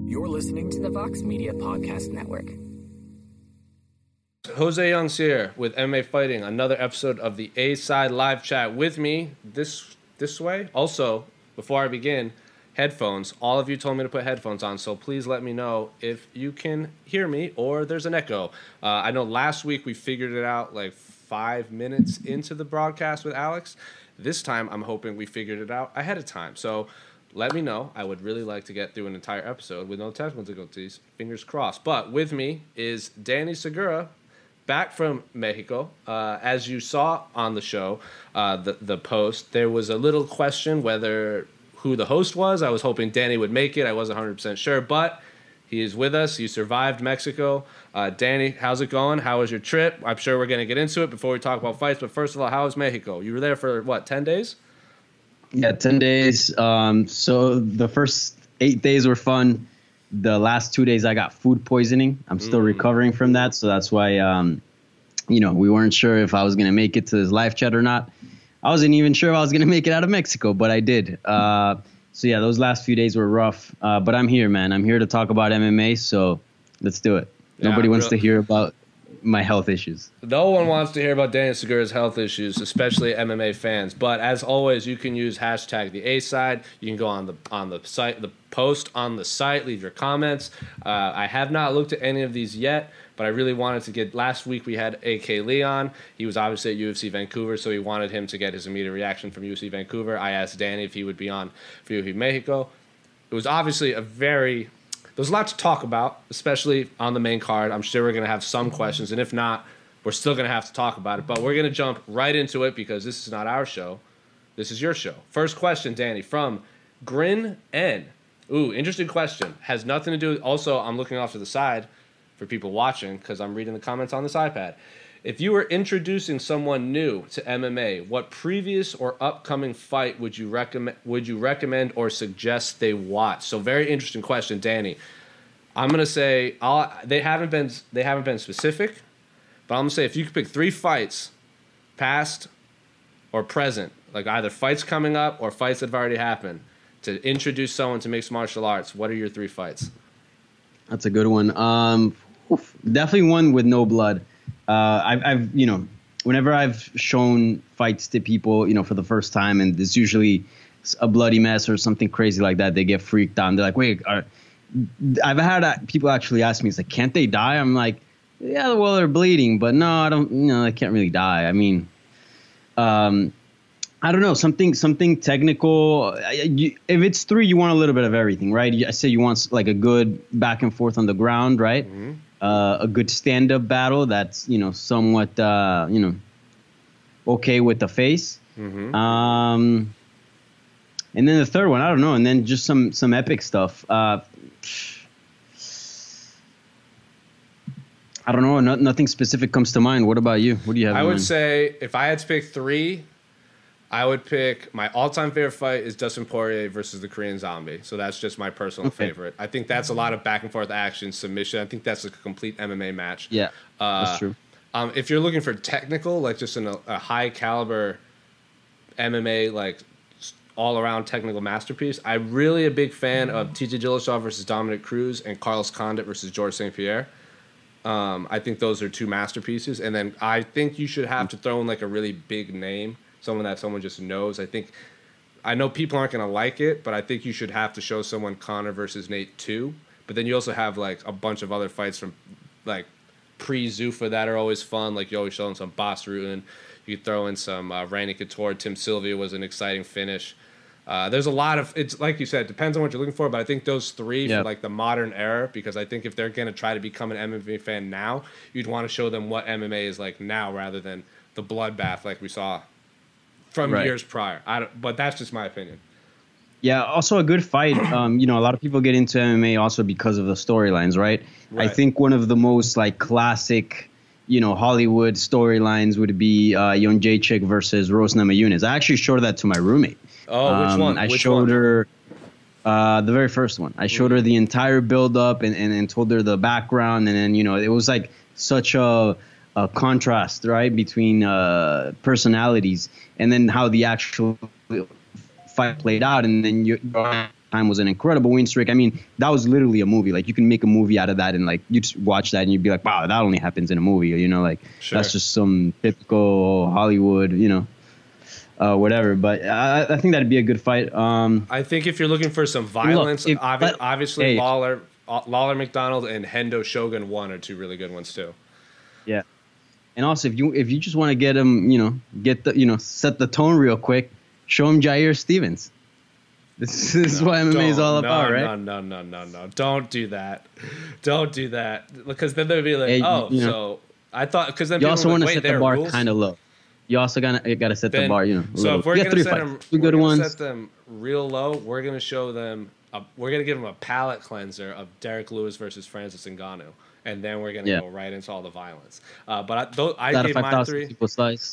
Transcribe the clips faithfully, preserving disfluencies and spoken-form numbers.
You're listening to the Vox Media Podcast Network. Jose Youngs here with M M A Fighting, another episode of the A-Side Live Chat. With me this this way. Also, before I begin, headphones. All of you told me to put headphones on, so please let me know if you can hear me or there's an echo. Uh, I know last week we figured it out like five minutes into the broadcast with Alex. This time I'm hoping we figured it out ahead of time. So let me know. I would really like to get through an entire episode with no technical difficulties. Fingers crossed. But with me is Danny Segura, back from Mexico. Uh, as you saw on the show, uh, the, the post, there was a little question whether who the host was. I was hoping Danny would make it. I wasn't one hundred percent sure, but he is with us. You survived Mexico. Uh, Danny, how's it going? How was your trip? I'm sure we're going to get into it before we talk about fights, but first of all, how was Mexico? You were there for, what, ten days? Yeah, ten days. Um, so the first eight days were fun. The last two days I got food poisoning. I'm still mm. recovering from that, so that's why, um, you know, we weren't sure if I was going to make it to this live chat or not. I wasn't even sure if I was going to make it out of Mexico, but I did. Uh, so, yeah, those last few days were rough. Uh, but I'm here, man. I'm here to talk about M M A, so let's do it. Yeah, Nobody wants really- to hear about my health issues. No one wants to hear about Danny Segura's health issues, especially M M A fans. But as always, you can use hashtag the A side. You can go on the on the site, the post on the site, leave your comments. Uh, I have not looked at any of these yet, but I really wanted to get. Last week we had A K Leon. He was obviously at U F C Vancouver, so he wanted him to get his immediate reaction from U F C Vancouver. I asked Danny if he would be on for U F C Mexico. It was obviously a very There's a lot to talk about, especially on the main card. I'm sure we're going to have some questions, and if not, we're still going to have to talk about it. But we're going to jump right into it because this is not our show. This is your show. First question, Danny, from Grin N. Ooh, interesting question. Has nothing to do with... Also, I'm looking off to the side for people watching because I'm reading the comments on this iPad. If you were introducing someone new to M M A, what previous or upcoming fight would you recommend would you recommend or suggest they watch? So very interesting question, Danny. I'm gonna say I'll, they haven't been they haven't been specific, but I'm gonna say if you could pick three fights, past or present, like either fights coming up or fights that have already happened, to introduce someone to mixed martial arts, what are your three fights? That's a good one. Um, oof, definitely one with no blood. Uh, I've, I've, you know, whenever I've shown fights to people, you know, for the first time, and it's usually a bloody mess or something crazy like that, they get freaked out. They're like, wait, are, I've had uh, people actually ask me, it's like, can't they die? I'm like, yeah, well, they're bleeding, but no, I don't, you know, they can't really die. I mean, um, I don't know, something, something technical. You, if it's three, you want a little bit of everything, right? I say you want like a good back and forth on the ground, right? Mm-hmm. Uh, a good stand-up battle that's, you know, somewhat, uh, you know, okay with the face. Mm-hmm. Um, and then the third one, I don't know. And then just some some epic stuff. Uh, I don't know. No, nothing specific comes to mind. What about you? What do you have I in would mind? say if I had to pick three, I would pick my all-time favorite fight is Dustin Poirier versus the Korean Zombie. So that's just my personal okay. favorite. I think that's a lot of back-and-forth action, submission. I think that's a complete M M A match. Yeah, uh, that's true. Um, if you're looking for technical, like just in a, a high-caliber M M A, like all-around technical masterpiece, I'm really a big fan of T J Dillashaw versus Dominic Cruz and Carlos Condit versus George Saint Pierre. Um, I think those are two masterpieces. And then I think you should have to throw in like a really big name, someone that someone just knows. I think, I know people aren't going to like it, but I think you should have to show someone Conor versus Nate too. But then you also have like a bunch of other fights from like pre-Zuffa that are always fun. Like you always show them some Bas Rutten. You could throw in some uh, Randy Couture. Tim Sylvia was an exciting finish. Uh, there's a lot of, it's like you said, it depends on what you're looking for, but I think those three yep. for like the modern era, because I think if they're going to try to become an M M A fan now, you'd want to show them what M M A is like now rather than the bloodbath like we saw from right. years prior. I don't, but that's just my opinion. Yeah, also a good fight. Um, you know, a lot of people get into M M A also because of the storylines, right? right? I think one of the most like classic, you know, Hollywood storylines would be uh, Jon Jacek versus Rose Namajunas. I actually showed that to my roommate. Oh, which um, one? I which showed one? her uh, the very first one. I showed mm. her the entire build up and, and, and told her the background. And then, you know, it was like such a, a contrast, right, between uh, personalities and then how the actual fight played out. And then you, time was an incredible win streak. I mean, that was literally a movie. Like, you can make a movie out of that, and like you just watch that and you'd be like, wow, that only happens in a movie. You know, like Sure. that's just some typical Hollywood, you know, uh, whatever. But I, I think that'd be a good fight. Um, I think if you're looking for some violence, if- obvi- but- obviously hey. Lawler, uh, Lawler McDonald, and Hendo Shogun one are two really good ones too. Yeah, and also if you if you just want to get him, you know, get the you know set the tone real quick, show him Jair Stevens. This, this is what M M A is Don't- all no, about, right? No, no, no, no, no. Don't do that. Don't do that. Because then they'll be like, Hey, oh, you know, so I thought, because then You people also are want like, to wait, set there the are bar rules? kind of low. You also gotta got to set the Then- bar, you know. a So little- if we're you going got to three set fights, them, three we're good gonna ones. set them real low, we're going to show them, a, we're going to give them a palate cleanser of Derek Lewis versus Francis Ngannou. And then we're going to Yeah. go right into all the violence. Uh, but I, those, I Out of gave five my thousand three. people slice.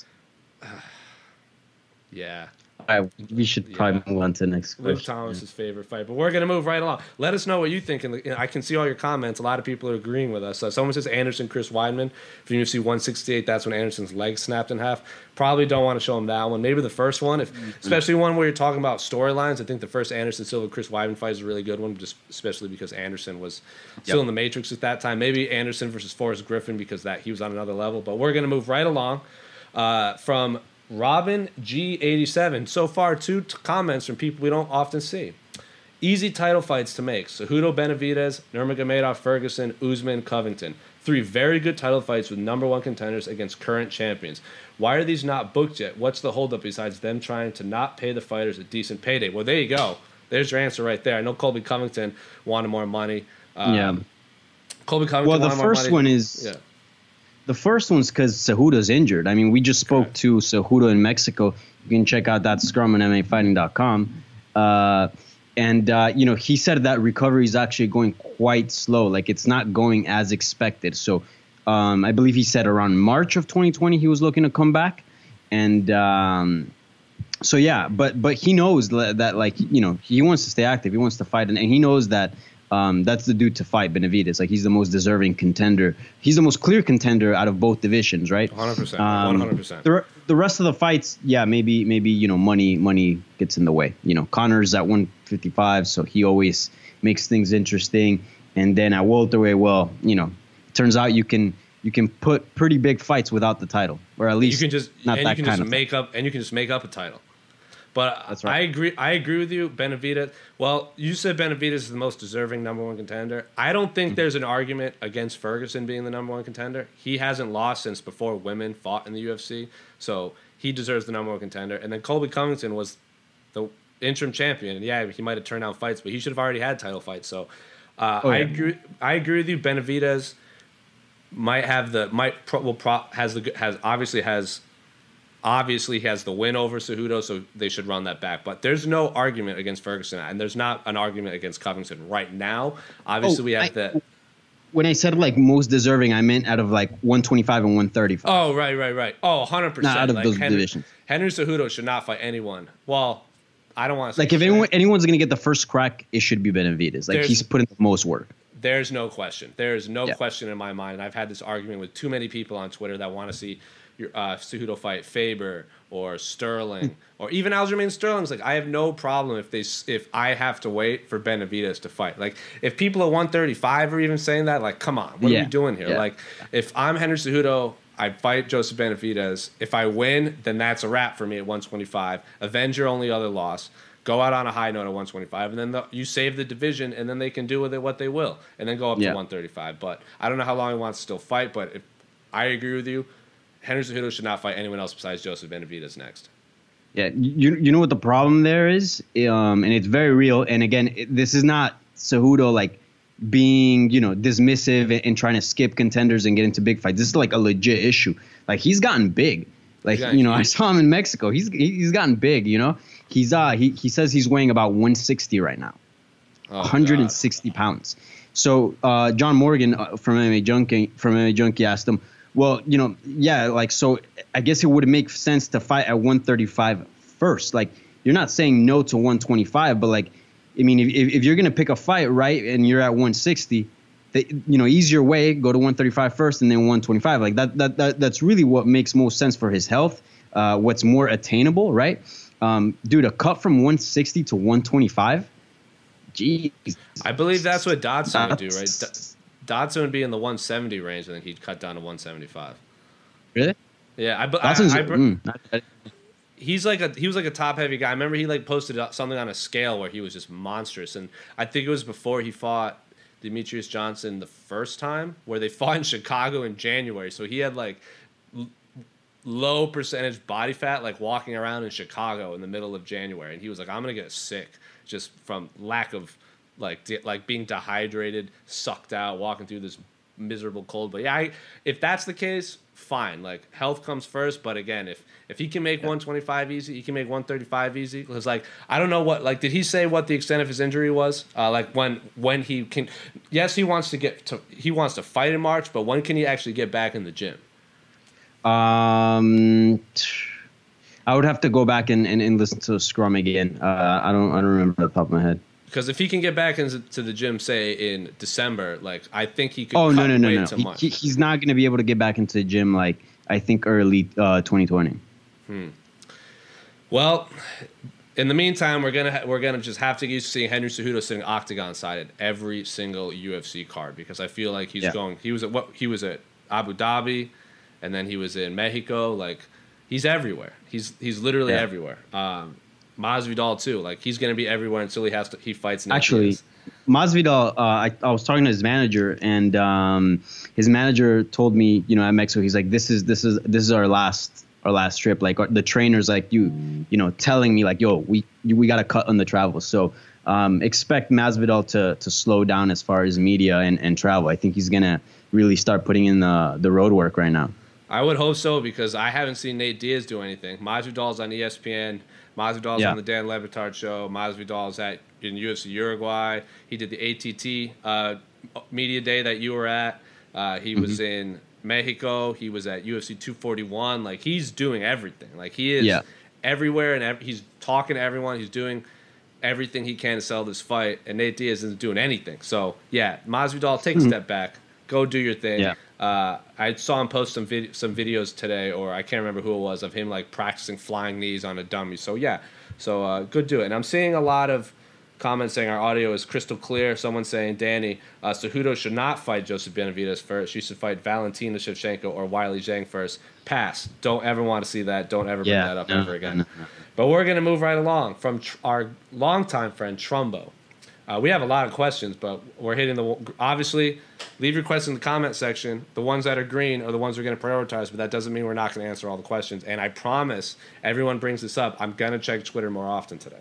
Yeah. All right, we should probably Yeah. move on to the next Luke question. Thomas's favorite fight, but we're gonna move right along. Let us know what you think. In the, you know, I can see all your comments. A lot of people are agreeing with us. Uh, someone says Anderson, Chris Weidman from U F C one sixty-eight. That's when Anderson's leg snapped in half. Probably don't want to show him that one. Maybe the first one, if especially one where you're talking about storylines. I think the first Anderson Silva Chris Weidman fight is a really good one, just especially because Anderson was still Yep. in the Matrix at that time. Maybe Anderson versus Forrest Griffin because that he was on another level. But we're gonna move right along uh, from. Robin G eighty-seven. So far, two t- comments from people we don't often see. Easy title fights to make. Cejudo Benavidez, Nurmagomedov Ferguson, Usman Covington. Three very good title fights with number one contenders against current champions. Why are these not booked yet? What's the holdup besides them trying to not pay the fighters a decent payday? Well, there you go. There's your answer right there. I know Colby Covington wanted more money. Um, Yeah. Colby Covington Well, the wanted more first money. one is Yeah. the first one's because Cejudo's injured. I mean, we just spoke Okay. to Cejudo in Mexico. You can check out that scrum on M M A fighting dot com. Uh, and, uh, you know, he said that recovery is actually going quite slow. Like, it's not going as expected. So um, I believe he said around March of twenty twenty he was looking to come back. And um, so, yeah, but but he knows that, that, like, you know, he wants to stay active. He wants to fight. And, and he knows that um, that's the dude to fight, Benavidez. Like, he's the most deserving contender. He's the most clear contender out of both divisions, right? one hundred percent. Um, one hundred percent. The, re- the rest of the fights, yeah, maybe maybe you know money money gets in the way. You know, Connor's at one fifty-five, so he always makes things interesting. And then at welterweight, well, you know, it turns out you can you can put pretty big fights without the title, or at least you can just not and that you can kind just of make up and you can just make up a title. But That's right. I agree. I agree with you, Benavidez. Well, you said Benavidez is the most deserving number one contender. I don't think Mm-hmm. there's an argument against Ferguson being the number one contender. He hasn't lost since before women fought in the U F C, so he deserves the number one contender. And then Colby Covington was the interim champion. And yeah, he might have turned down fights, but he should have already had title fights. So uh, Oh, I yeah. agree. I agree with you. Benavidez might have the might pro, will pro, has the has obviously has. Obviously, he has the win over Cejudo, so they should run that back. But there's no argument against Ferguson, and there's not an argument against Covington right now. Obviously, Oh, we have I- the. When I said like most deserving, I meant out of like one twenty-five and one thirty-five. Oh, right, right, right. Oh, one hundred percent. Not out of like those Henry, divisions. Henry Cejudo should not fight anyone. Well, I don't want to say Like if should. anyone anyone's gonna get the first crack, it should be Benavidez. Like There's- he's putting the most work. There's no question. There's no Yeah. question in my mind. And I've had this argument with too many people on Twitter that want to see your uh, Cejudo fight Faber or Sterling or even Aljamain Sterling's. Like, I have no problem if they s- if I have to wait for Benavidez to fight. Like, if people at one thirty-five are even saying that, like, come on, what Yeah. are we doing here? Yeah. Like, if I'm Henry Cejudo, I fight Joseph Benavidez. If I win, then that's a wrap for me at one twenty-five. Avenge your only other loss. Go out on a high note at one twenty-five, and then the, you save the division, and then they can do with it what they will, and then go up Yeah. to one thirty-five. But I don't know how long he wants to still fight, but if I agree with you, Henry Cejudo should not fight anyone else besides Joseph Benavidez next. Yeah, you you know what the problem there is, um, and it's very real. And again, it, this is not Cejudo like being you know dismissive and, and trying to skip contenders and get into big fights. This is like a legit issue. Like he's gotten big. Like gotten you know, I huge. saw him in Mexico. He's he- he's gotten big. You know, he's uh he he says he's weighing about one sixty right now. Oh, one hundred sixty pounds. So uh, John Morgan uh, from M M A Junkie from M M A Junkie asked him, well, you know, yeah, like so. I guess it would make sense to fight at one thirty-five first. Like you're not saying no to one twenty-five, but like, I mean, if if you're gonna pick a fight, right, and you're at one sixty, the, you know, easier way, go to one thirty-five first and then one twenty-five. Like that that, that that's really what makes most sense for his health. Uh, what's more attainable, right? Um, dude, a cut from one sixty to one twenty-five. Jeez. I believe that's what Dodson would do, right? That's- Dodson would be in the one seventy range, and then he'd cut down to one seventy-five. Really? Yeah, I, Dodson's, I, I, mm, I- he's like a he was like a top heavy guy. I remember he like posted something on a scale where he was just monstrous, and I think it was before he fought Demetrius Johnson the first time, where they fought in Chicago in January. So he had like l- low percentage body fat, like walking around in Chicago in the middle of January, and he was like, "I'm gonna get sick just from lack of like de- like being dehydrated, sucked out, walking through this miserable cold." But yeah, I, if that's the case, fine. Like health comes first. But again, if if he can make one twenty-five easy, he can make one thirty-five easy. Because like I don't know what like did he say what the extent of his injury was? Uh, like when when he can, yes, he wants to get to he wants to fight in March, but when can he actually get back in the gym? Um, I would have to go back and, and, and listen to Scrum again. Uh, I don't I don't remember off the top of my head. Because if he can get back into the gym, say in December, like I think he could. Oh cut no no no weight no! to He, March. he, he's not going to be able to get back into the gym like I think early uh, twenty twenty. Hmm. Well, in the meantime, we're gonna ha- we're gonna just have to get used to seeing Henry Cejudo sitting octagon side at every single U F C card because I feel like he's Yeah. going. He was at what he was at Abu Dhabi, and then he was in Mexico. Like he's everywhere. He's he's literally Yeah. everywhere. Um, Masvidal too. Like he's gonna be everywhere until he has to. He fights. Nate Actually, Diaz. Masvidal, uh, I, I was talking to his manager, and um, his manager told me, you know, at Mexico, he's like, "This is this is this is our last our last trip." Like the trainers, like you, you know, telling me like, "Yo, we we got to cut on the travel." So um, expect Masvidal to to slow down as far as media and, and travel. I think he's gonna really start putting in the the road work right now. I would hope so because I haven't seen Nate Diaz do anything. Masvidal's on E S P N. Masvidal's Yeah. on the Dan Le Batard show. Masvidal's at in U F C Uruguay. He did the A T T uh, media day that you were at. Uh, he mm-hmm. was in Mexico. He was at U F C two forty-one. Like he's doing everything. Like he is Yeah. everywhere, and ev- he's talking to everyone. He's doing everything he can to sell this fight. And Nate Diaz isn't doing anything. So yeah, Masvidal, take Mm-hmm. a step back. Go do your thing. Yeah. Uh, I saw him post some vid- some videos today, or I can't remember who it was, of him like practicing flying knees on a dummy. So yeah, so uh, good do it. And I'm seeing a lot of comments saying our audio is crystal clear. Someone saying, Danny, uh, Cejudo should not fight Joseph Benavidez first. She should fight Valentina Shevchenko or Weili Zhang first. Pass. Don't ever want to see that. Don't ever bring Yeah, that up no, ever again. no, no, no. But we're going to move right along from tr- our longtime friend Trumbo. Uh, we have a lot of questions, but we're hitting the obviously. Leave your questions in the comment section. The ones that are green are the ones we're going to prioritize, but that doesn't mean we're not going to answer all the questions. And I promise, everyone brings this up. I'm going to check Twitter more often today.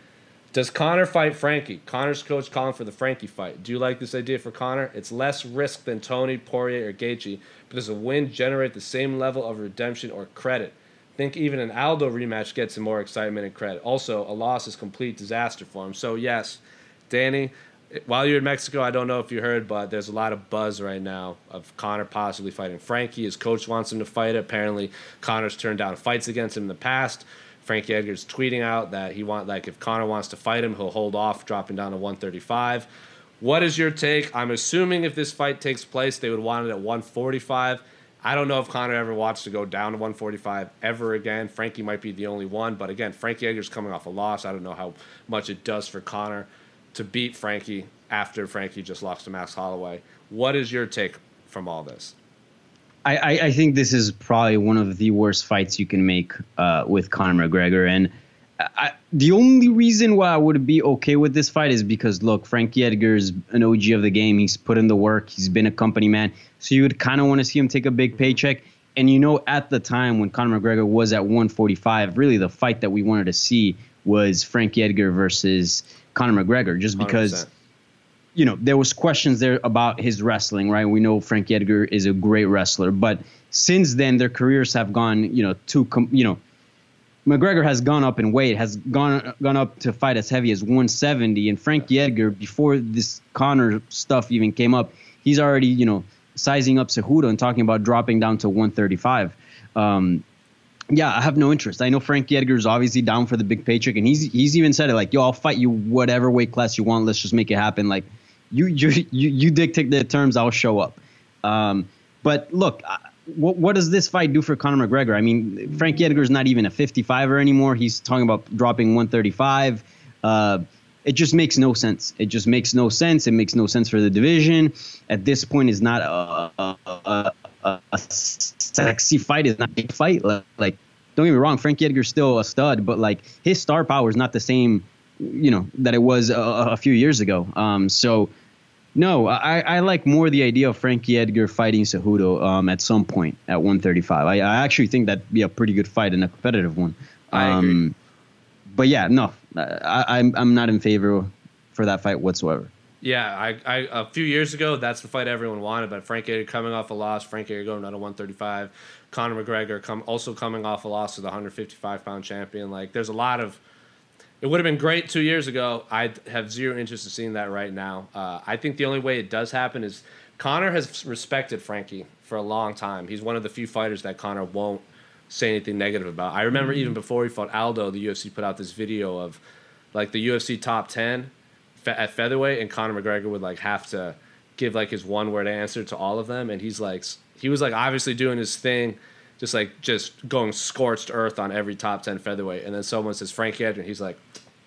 Does Conor fight Frankie? Conor's coach calling for the Frankie fight. Do you like this idea for Conor? It's less risk than Tony, Poirier, or Gaethje, but does a win generate the same level of redemption or credit? Think even an Aldo rematch gets him more excitement and credit. Also, a loss is complete disaster for him. So yes, Danny, while you're in Mexico, I don't know if you heard, but there's a lot of buzz right now of Conor possibly fighting Frankie. His coach wants him to fight it. Apparently, Conor's turned down fights against him in the past. Frankie Edgar's tweeting out that he want like if Conor wants to fight him, he'll hold off, dropping down to one thirty-five. What is your take? I'm assuming if this fight takes place, they would want it at one forty-five. I don't know if Conor ever wants to go down to one forty-five ever again. Frankie might be the only one, but again, Frankie Edgar's coming off a loss. I don't know how much it does for Conor to beat Frankie after Frankie just lost to Max Holloway. What is your take from all this? I, I, I think this is probably one of the worst fights you can make uh, with Conor McGregor. And I, the only reason why I would be okay with this fight is because, look, Frankie Edgar is an O G of the game. He's put in the work. He's been a company man. So you would kind of want to see him take a big paycheck. And, you know, at the time when Conor McGregor was at one forty-five, really the fight that we wanted to see was Frankie Edgar versus Conor McGregor, just because, one hundred percent. You know, there was questions there about his wrestling, right? We know Frankie Edgar is a great wrestler, but since then their careers have gone, you know, to, com- you know, McGregor has gone up in weight, has gone gone up to fight as heavy as one seventy, and Frankie Edgar, before this Conor stuff even came up, he's already, you know, sizing up Cejudo and talking about dropping down to one thirty-five. Um, Yeah, I have no interest. I know Frankie Edgar is obviously down for the big paycheck, and he's he's even said it like, "Yo, I'll fight you whatever weight class you want. Let's just make it happen." Like, you you you, you dictate the terms, I'll show up. Um, but look, what what does this fight do for Conor McGregor? I mean, Frankie Edgar is not even a fifty-fiver anymore. He's talking about dropping one thirty-five. Uh, it just makes no sense. It just makes no sense. It makes no sense for the division. At this point, it's not a, a, a, a, a sexy fight. It's not a big fight. Like, don't get me wrong, Frankie Edgar's still a stud, but like his star power is not the same, you know, that it was a, a few years ago. Um, so no, I, I like more the idea of Frankie Edgar fighting Cejudo um, at some point at one thirty-five. I, I actually think that'd be a pretty good fight and a competitive one. I um, agree. But yeah, no, I, I'm I'm not in favor for that fight whatsoever. Yeah, I, I a few years ago, that's the fight everyone wanted. But Frank Edgar coming off a loss, Frank Edgar going down to one thirty-five, Conor McGregor come also coming off a loss to the one fifty-five pound champion. Like, there's a lot of. It would have been great two years ago. I have zero interest in seeing that right now. Uh, I think the only way it does happen is Conor has respected Frankie for a long time. He's one of the few fighters that Conor won't say anything negative about. I remember mm-hmm. even before he fought Aldo, the U F C put out this video of like the U F C top ten at featherweight, and Conor McGregor would like have to give like his one word answer to all of them, and he's like he was like obviously doing his thing, just like just going scorched earth on every top ten featherweight, and then someone says Frankie Edgar, and he's like,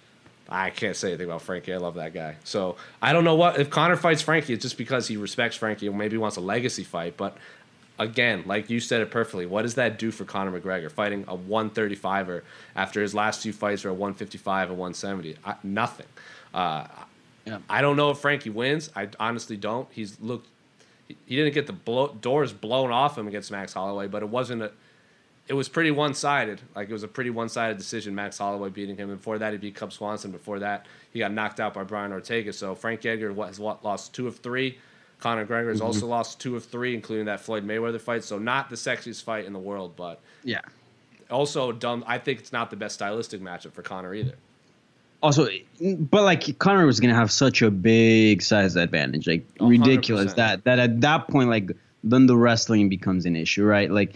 I can't say anything about Frankie. I love that guy. So I don't know what if Conor fights Frankie, it's just because he respects Frankie or maybe wants a legacy fight. But again, like you said it perfectly, what does that do for Conor McGregor fighting a one thirty-fiver after his last two fights are a one fifty-five and one seventy? I, nothing. Uh, yeah. I don't know if Frankie wins. I honestly don't. He's looked. He, he didn't get the blow, doors blown off him against Max Holloway, but it wasn't a. It was pretty one-sided. Like, it was a pretty one-sided decision, Max Holloway beating him. And before that, he beat Cub Swanson. Before that, he got knocked out by Brian Ortega. So Frank Edgar has lost two of three. Conor McGregor has mm-hmm. also lost two of three, including that Floyd Mayweather fight. So not the sexiest fight in the world, but yeah. Also dumb. I think it's not the best stylistic matchup for Conor either. Also, but like Conor was gonna have such a big size advantage, like one hundred percent. Ridiculous. That that at that point, like then the wrestling becomes an issue, right? Like.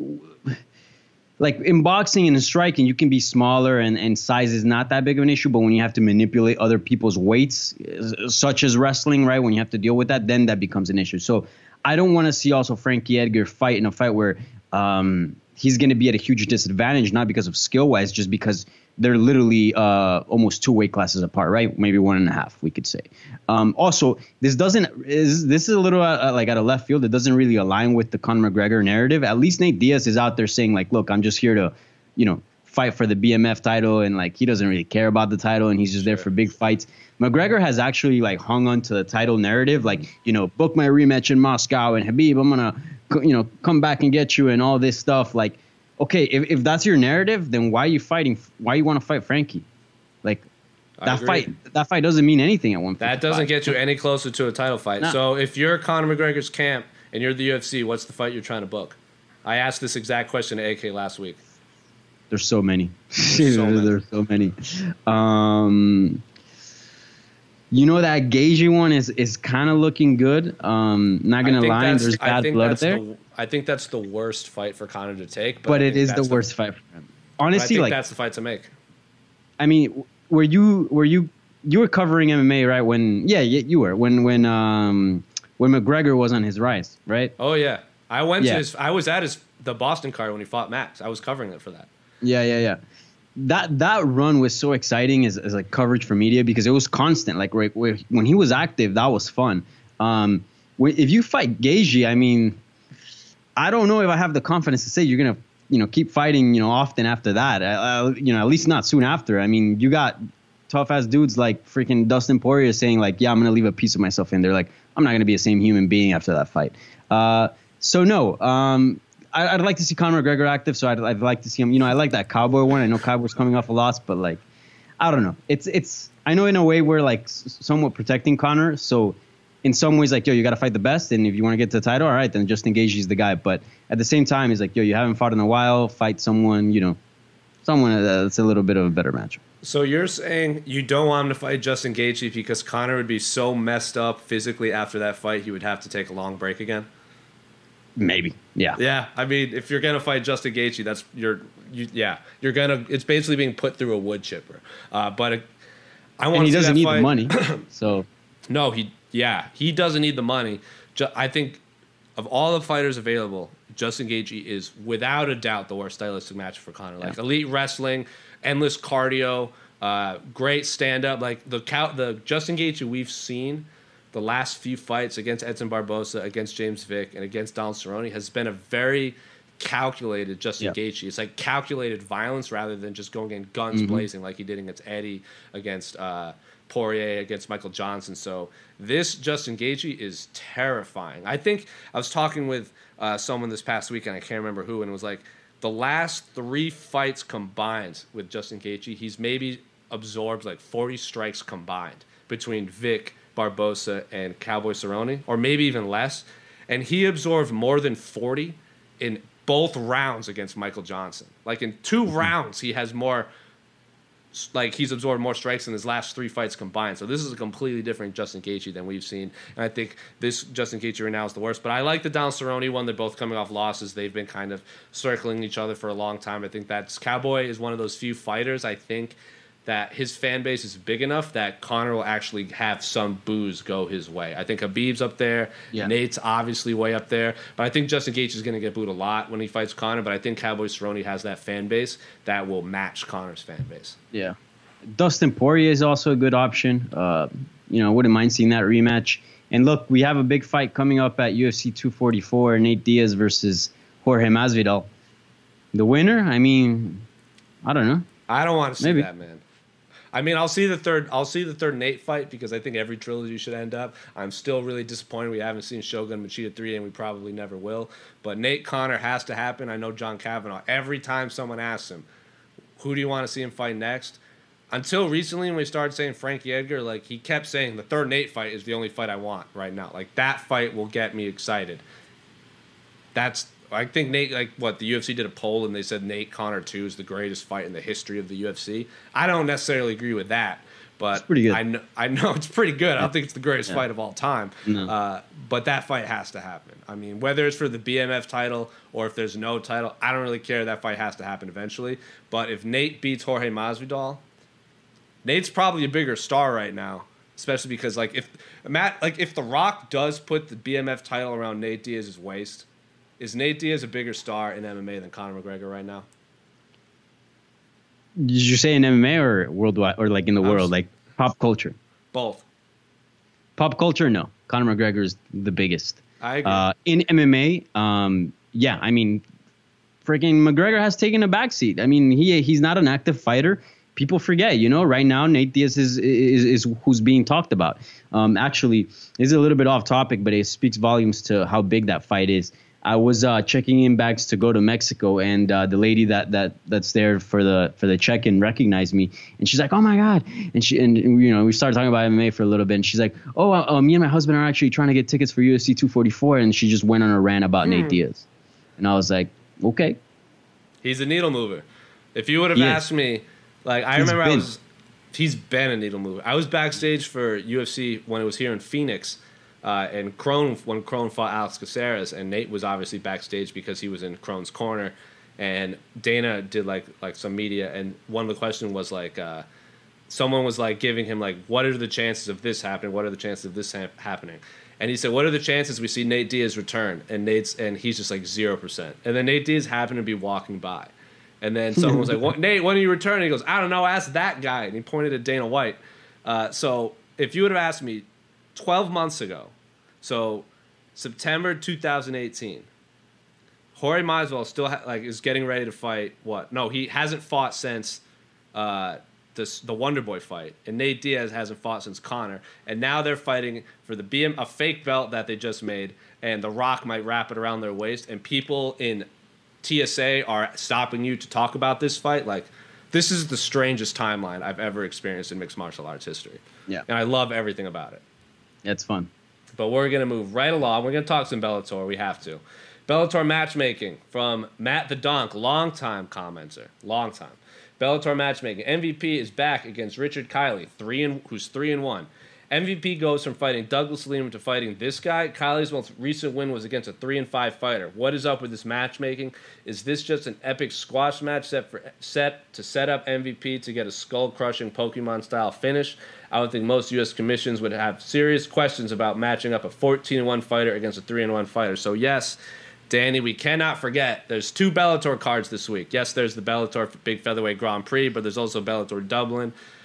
Like in boxing and in striking, you can be smaller and, and size is not that big of an issue. But when you have to manipulate other people's weights, such as wrestling, right, when you have to deal with that, then that becomes an issue. So I don't want to see also Frankie Edgar fight in a fight where um, he's going to be at a huge disadvantage, not because of skill wise, just because they're literally uh, almost two weight classes apart, right? Maybe one and a half, we could say. Um, also, this doesn't is this is a little uh, like out of left field. It doesn't really align with the Conor McGregor narrative. At least Nate Diaz is out there saying like, look, I'm just here to, you know, fight for the B M F title, and like he doesn't really care about the title, and he's just there for big fights. McGregor has actually like hung on to the title narrative, like, you know, book my rematch in Moscow, and Khabib, I'm gonna, you know, come back and get you, and all this stuff, like. Okay, if, if that's your narrative, then why are you fighting? Why you want to fight Frankie? Like that fight, that fight doesn't mean anything at one. That doesn't get you any closer to a title fight. Nah. So if you're Conor McGregor's camp and you're the U F C, what's the fight you're trying to book? I asked this exact question to A K last week. There's so many. There's so many. There's so many. Um, you know that Gaethje one is is kind of looking good. Um, not gonna lie, there's bad blood there. The, I think that's the worst fight for Conor to take. But, but it is the worst the, fight for him. Honestly, I think like that's the fight to make. I mean, were you were you you were covering M M A right when? Yeah, you were when when um when McGregor was on his rise, right? Oh yeah, I went yeah. to his. I was at his the Boston card when he fought Max. I was covering it for that. Yeah, yeah, yeah. That that run was so exciting as, as like coverage for media because it was constant. Like right, when he was active, that was fun. Um, if you fight Gaethje, I mean. I don't know if I have the confidence to say you're gonna, you know, keep fighting, you know, often after that. Uh, you know, at least not soon after. I mean, you got tough ass dudes like freaking Dustin Poirier saying like, yeah, I'm gonna leave a piece of myself in there. Like, I'm not gonna be the same human being after that fight. Uh, so no, um, I, I'd like to see Conor McGregor active. So I'd, I'd like to see him. You know, I like that Cowboy one. I know Cowboy's coming off a loss, but like, I don't know. It's it's. I know in a way we're like somewhat protecting Conor. So. In some ways, like, yo, you got to fight the best. And if you want to get to the title, all right, then Justin Gaethje is the guy. But at the same time, he's like, yo, you haven't fought in a while. Fight someone, you know, someone that's a little bit of a better matchup. So you're saying you don't want him to fight Justin Gaethje because Conor would be so messed up physically after that fight, he would have to take a long break again? Maybe, yeah. Yeah, I mean, if you're going to fight Justin Gaethje, that's, you're, you, yeah, you're going to, it's basically being put through a wood chipper. Uh, but it, I want and he to see doesn't that need fight. the money, so. No, he, Yeah, he doesn't need the money. I think of all the fighters available, Justin Gaethje is without a doubt the worst stylistic match for Conor. Like yeah. elite wrestling, endless cardio, uh, Uh, great stand up. Like the the Justin Gaethje we've seen the last few fights against Edson Barboza, against James Vick, and against Donald Cerrone has been a very calculated Justin yeah. Gaethje. It's like calculated violence rather than just going in guns mm-hmm. blazing like he did against Eddie, against uh, Poirier, against Michael Johnson. So this Justin Gaethje is terrifying. I think I was talking with uh, someone this past weekend, I can't remember who, and it was like the last three fights combined with Justin Gaethje, he's maybe absorbed like forty strikes combined between Vic, Barboza, and Cowboy Cerrone, or maybe even less. And he absorbed more than forty in both rounds against Michael Johnson. Like in two rounds, he has more, like he's absorbed more strikes in his last three fights combined. So this is a completely different Justin Gaethje than we've seen. And I think this Justin Gaethje right now is the worst. But I like the Donald Cerrone one. They're both coming off losses. They've been kind of circling each other for a long time. I think that's Cowboy is one of those few fighters, I think, that his fan base is big enough that Conor will actually have some boos go his way. I think Khabib's up there. Yeah. Nate's obviously way up there. But I think Justin Gaethje is going to get booed a lot when he fights Conor. But I think Cowboy Cerrone has that fan base that will match Conor's fan base. Yeah. Dustin Poirier is also a good option. Uh, you know, wouldn't mind seeing that rematch. And look, we have a big fight coming up at U F C two forty-four, Nate Diaz versus Jorge Masvidal. The winner, I mean, I don't know. I don't want to see Maybe. that, man. I mean, I'll see the third. I'll see the third Nate fight because I think every trilogy should end up. I'm still really disappointed we haven't seen Shogun Machida three, and we probably never will. But Nate Conor has to happen. I know John Kavanaugh. Every time someone asks him, "Who do you want to see him fight next?" Until recently, when we started saying Frankie Edgar, like he kept saying the third Nate fight is the only fight I want right now. Like that fight will get me excited. That's. I think Nate, like what the U F C did a poll and they said Nate Conor two is the greatest fight in the history of the U F C. I don't necessarily agree with that, but it's pretty good. I know I know it's pretty good. I don't think it's the greatest yeah. fight of all time. No. Uh, but that fight has to happen. I mean, whether it's for the B M F title or if there's no title, I don't really care. That fight has to happen eventually. But if Nate beats Jorge Masvidal, Nate's probably a bigger star right now, especially because like if Matt, like if The Rock does put the B M F title around Nate Diaz's waist. Is Nate Diaz a bigger star in M M A than Conor McGregor right now? Did you say in M M A or worldwide or like in the I'm world, like pop culture? Both. Pop culture, no. Conor McGregor is the biggest. I agree. Uh, in M M A, um, yeah, I mean, freaking McGregor has taken a backseat. I mean, he he's not an active fighter. People forget, you know, right now Nate Diaz is is, is who's being talked about. Um, actually, this is a little bit off topic, but it speaks volumes to how big that fight is. I was uh, checking in bags to go to Mexico, and uh, the lady that, that that's there for the for the check-in recognized me, and she's like, "Oh my god!" And she and you know we started talking about M M A for a little bit, and she's like, "Oh, uh, uh, me and my husband are actually trying to get tickets for U F C two forty-four," and she just went on a rant about hmm. Nate Diaz, and I was like, "Okay." He's a needle mover. If you would have he asked is. me, like I He's remember, been. I was he's been a needle mover. I was backstage for U F C when it was here in Phoenix. Uh, and Crone, when Crone fought Alex Caceres, and Nate was obviously backstage because he was in Crone's corner, and Dana did like like some media, and one of the questions was like, uh, someone was like giving him like, what are the chances of this happening? What are the chances of this ha- happening? And he said, what are the chances we see Nate Diaz return? And Nate's and he's just like zero percent. And then Nate Diaz happened to be walking by, and then someone was like, what, Nate, when are you returning? He goes, I don't know, ask that guy, and he pointed at Dana White. Uh, so if you would have asked me twelve months ago. So, September two thousand eighteen, Jorge Masvidal still ha- like is getting ready to fight. What? No, he hasn't fought since uh, this, the Wonder Boy fight, and Nate Diaz hasn't fought since Conor. And now they're fighting for the B M a fake belt that they just made, and The Rock might wrap it around their waist. And people in T S A are stopping you to talk about this fight. Like, this is the strangest timeline I've ever experienced in mixed martial arts history. Yeah, and I love everything about it. It's fun. But we're going to move right along. We're going to talk some Bellator. We have to. Bellator matchmaking from Matt the Donk, long-time commenter. Long time. Bellator matchmaking. M V P is back against Richard Kiley, three and who's three and one. M V P goes from fighting Douglas Lima to fighting this guy. Kiley's most recent win was against a three and five fighter. What is up with this matchmaking? Is this just an epic squash match set for set to set up M V P to get a skull-crushing Pokemon-style finish? I would think most U S commissions would have serious questions about matching up a fourteen and one fighter against a three and one fighter. So yes, Danny, we cannot forget there's two Bellator cards this week. Yes, there's the Bellator Big Featherweight Grand Prix, but there's also Bellator Dublin.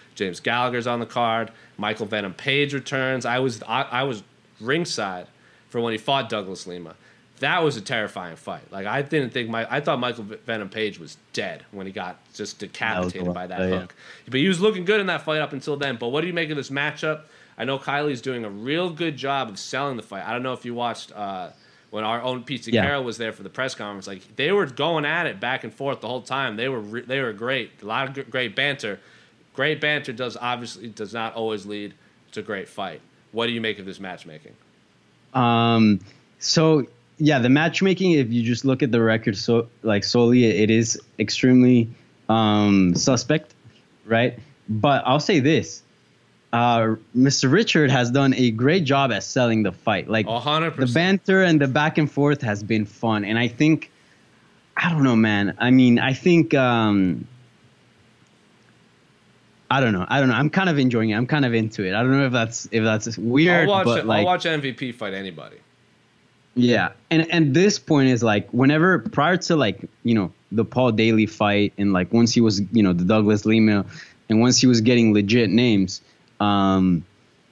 James Gallagher's on the card. Michael Venom Page returns. I was I, I was ringside for when he fought Douglas Lima. That was a terrifying fight. Like I didn't think my I thought Michael Venom Page was dead when he got just decapitated that by that fight, hook. Yeah. But he was looking good in that fight up until then. But what do you make of this matchup? I know Kylie's doing a real good job of selling the fight. I don't know if you watched uh, when our own Pete yeah. Carroll was there for the press conference. Like they were going at it back and forth the whole time. They were re- they were great. A lot of great banter. Great banter does obviously does not always lead to great fight. What do you make of this matchmaking? Um. So. Yeah, the matchmaking, if you just look at the record so like solely, it is extremely um, suspect, right? But I'll say this. Uh, Mister Richard has done a great job at selling the fight. Like one hundred percent. The banter and the back and forth has been fun. And I think, I don't know, man. I mean, I think, um, I don't know. I don't know. I'm kind of enjoying it. I'm kind of into it. I don't know if that's if that's weird. I'll watch, but it, like, I'll watch M V P fight anybody. Yeah, and and this point is like whenever prior to like you know the Paul Daly fight and like once he was you know the Douglas Lima and once he was getting legit names, um,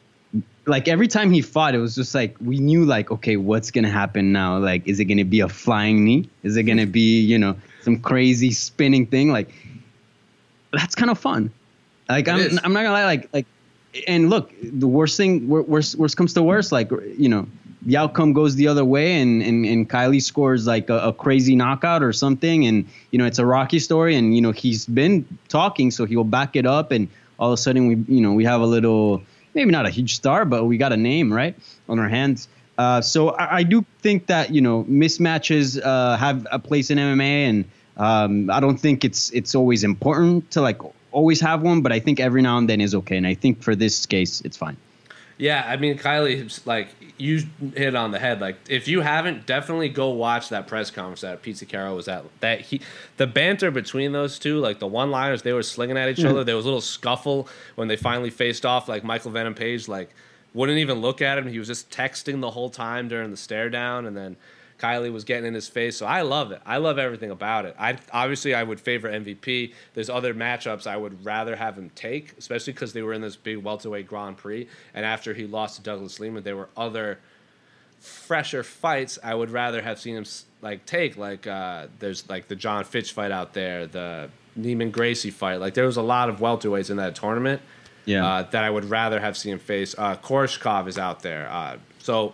like every time he fought, it was just like we knew like okay, what's gonna happen now? Like, is it gonna be a flying knee? Is it gonna be you know some crazy spinning thing? Like that's kind of fun. Like It I'm is. I'm not gonna lie, like like and look, the worst thing worst worst comes to worst, like you know. The outcome goes the other way and, and, and Kylie scores like a, a crazy knockout or something. And, you know, it's a Rocky story and, you know, he's been talking, so he'll back it up. And all of a sudden we, you know, we have a little, maybe not a huge star, but we got a name, right, on our hands. Uh, so I, I do think that, you know, mismatches uh, have a place in M M A. And um, I don't think it's it's always important to like always have one, but I think every now and then is okay. And I think for this case, it's fine. Yeah, I mean, Kylie, like, you hit on the head. Like, if you haven't, definitely go watch that press conference that Pete Carroll was at. That he, the banter between those two, like the one-liners, they were slinging at each mm-hmm. other. There was a little scuffle when they finally faced off. Like, Michael Venom Page, like, wouldn't even look at him. He was just texting the whole time during the stare down, and then Kylie was getting in his face. So I love it. I love everything about it. I obviously I would favor M V P. There's other matchups I would rather have him take, especially because they were in this big welterweight Grand Prix. And after he lost to Douglas Lima, there were other fresher fights I would rather have seen him like take. Like uh, there's like the John Fitch fight out there, the Neiman Gracie fight. Like there was a lot of welterweights in that tournament. Yeah. Uh, that I would rather have seen him face. Uh, Koreshkov is out there. Uh, so